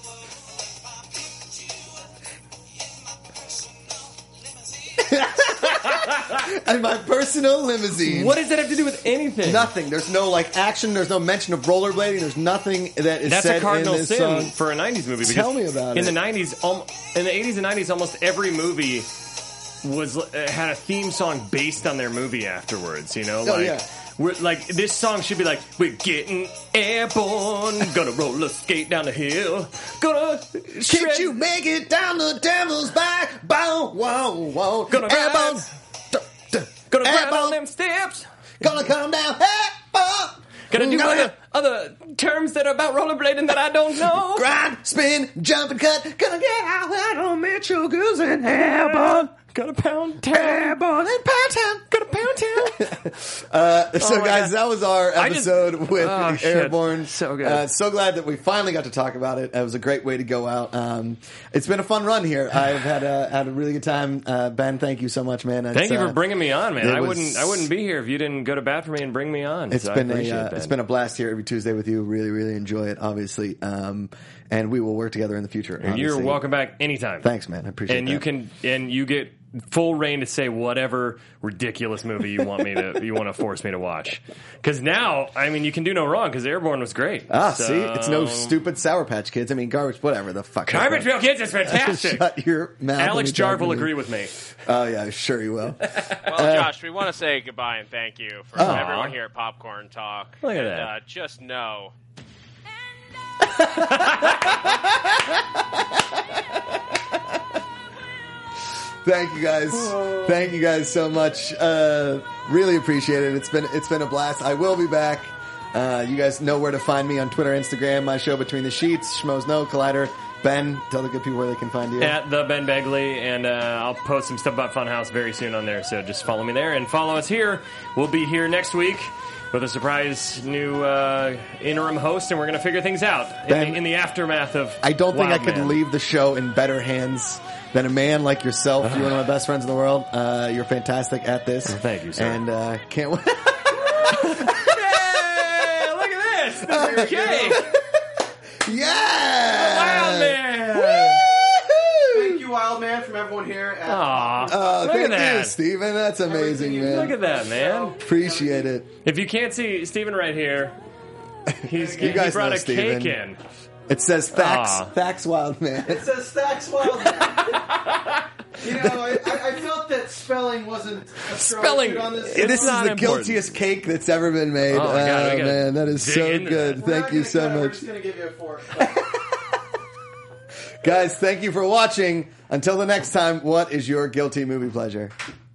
And my personal limousine. What does that have to do with anything? Nothing. There's no like action. There's no mention of rollerblading. There's nothing that is That's said a cardinal in this sin song. for a '90s movie. Tell because me about in it. the '90s, in the '80s and '90s, almost every movie had a theme song based on their movie afterwards. Oh, yeah. We're, like this song should be like, we're getting airborne, gonna roller skate down the hill, gonna Can't you make it down the devil's back? Bow, wow, wow. Gonna Airborne. gonna ride Airborne. on them steps, Gonna come down. Airborne. gonna do Gonna other terms that are about rollerblading that I don't know. grind, spin, jump, and cut. Gonna get out there on Metro Goose and Airborne. Gotta pound town, Airborne and Pound Town. gotta pound town. So, my guys, God. that was our I just- episode with Oh, shit. Airborne. So good. So glad that we finally got to talk about it. It was a great way to go out. It's been a fun run here. I've had a really good time. Ben, thank you so much, man. Thank you for bringing me on, man. it I was- wouldn't be here if you didn't go to bat for me and bring me on. It's so been I appreciate that. it's been a blast here every Tuesday with you. Really, really enjoy it, obviously. And we will work together in the future. And you're obviously. welcome back anytime. Thanks, man. I appreciate And that. you get full reign to say whatever ridiculous movie you want to force me to watch. Because now, I mean, you can do no wrong. Because Airborne was great. See, it's no stupid Sour Patch Kids. I mean, garbage, whatever the fuck. Garbage Pail Kids is fantastic. Shut your mouth. Alex Jarve will when you agree with me. Oh yeah, sure he will. Well, Josh, we want to say goodbye and thank you for everyone here at Popcorn Talk. Look at and, that. Just know. Thank you guys. Thank you guys so much. Really appreciate it. It's been a blast. I will be back. You guys know where to find me on Twitter, Instagram, my show Between the Sheets, Schmoes Know, Collider. Ben, tell the good people where they can find you. At the Ben Begley, and I'll post some stuff about Funhouse very soon on there, so just follow me there and follow us here. We'll be here next week with a surprise new interim host, and we're going to figure things out Ben, in the aftermath of I don't think I could Wildman. leave the show in better hands than a man like yourself. You're one of my best friends in the world. You're fantastic at this. Well, thank you, sir. And can't wait. Hey, look at this! This is your cake! Yeah! Wildman! Thank you, Wild Man, from everyone here at Aw, Oh, look thank at that! you, Steven. That's amazing, man. Look at that, man! Appreciate it. If you can't see Steven right here, he guys brought know a Steven. cake in. It says Thax. Aw. Thax Wild Man. It says Stacks Wild Man. You know, I felt that spelling wasn't a strong Spelling- suit on this. It's This is not the important. guiltiest cake that's ever been made. Oh, my God, we gotta man, that is dig so into good. that. We're Thank not you gonna so cut it, We're much. just going to give you a fork. Guys, thank you for watching. Until the next time, what is your guilty movie pleasure?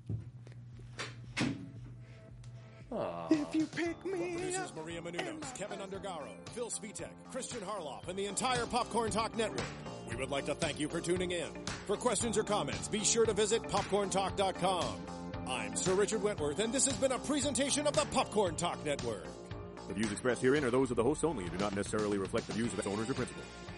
If you pick me This is Maria Menounos, Kevin Undergaro, Phil Svitek, Christian Harloff, and the entire Popcorn Talk Network. We would like to thank you for tuning in. For questions or comments, be sure to visit popcorntalk.com. I'm Sir Richard Wentworth, and this has been a presentation of the Popcorn Talk Network. The views expressed herein are those of the hosts only and do not necessarily reflect the views of its owners or principals.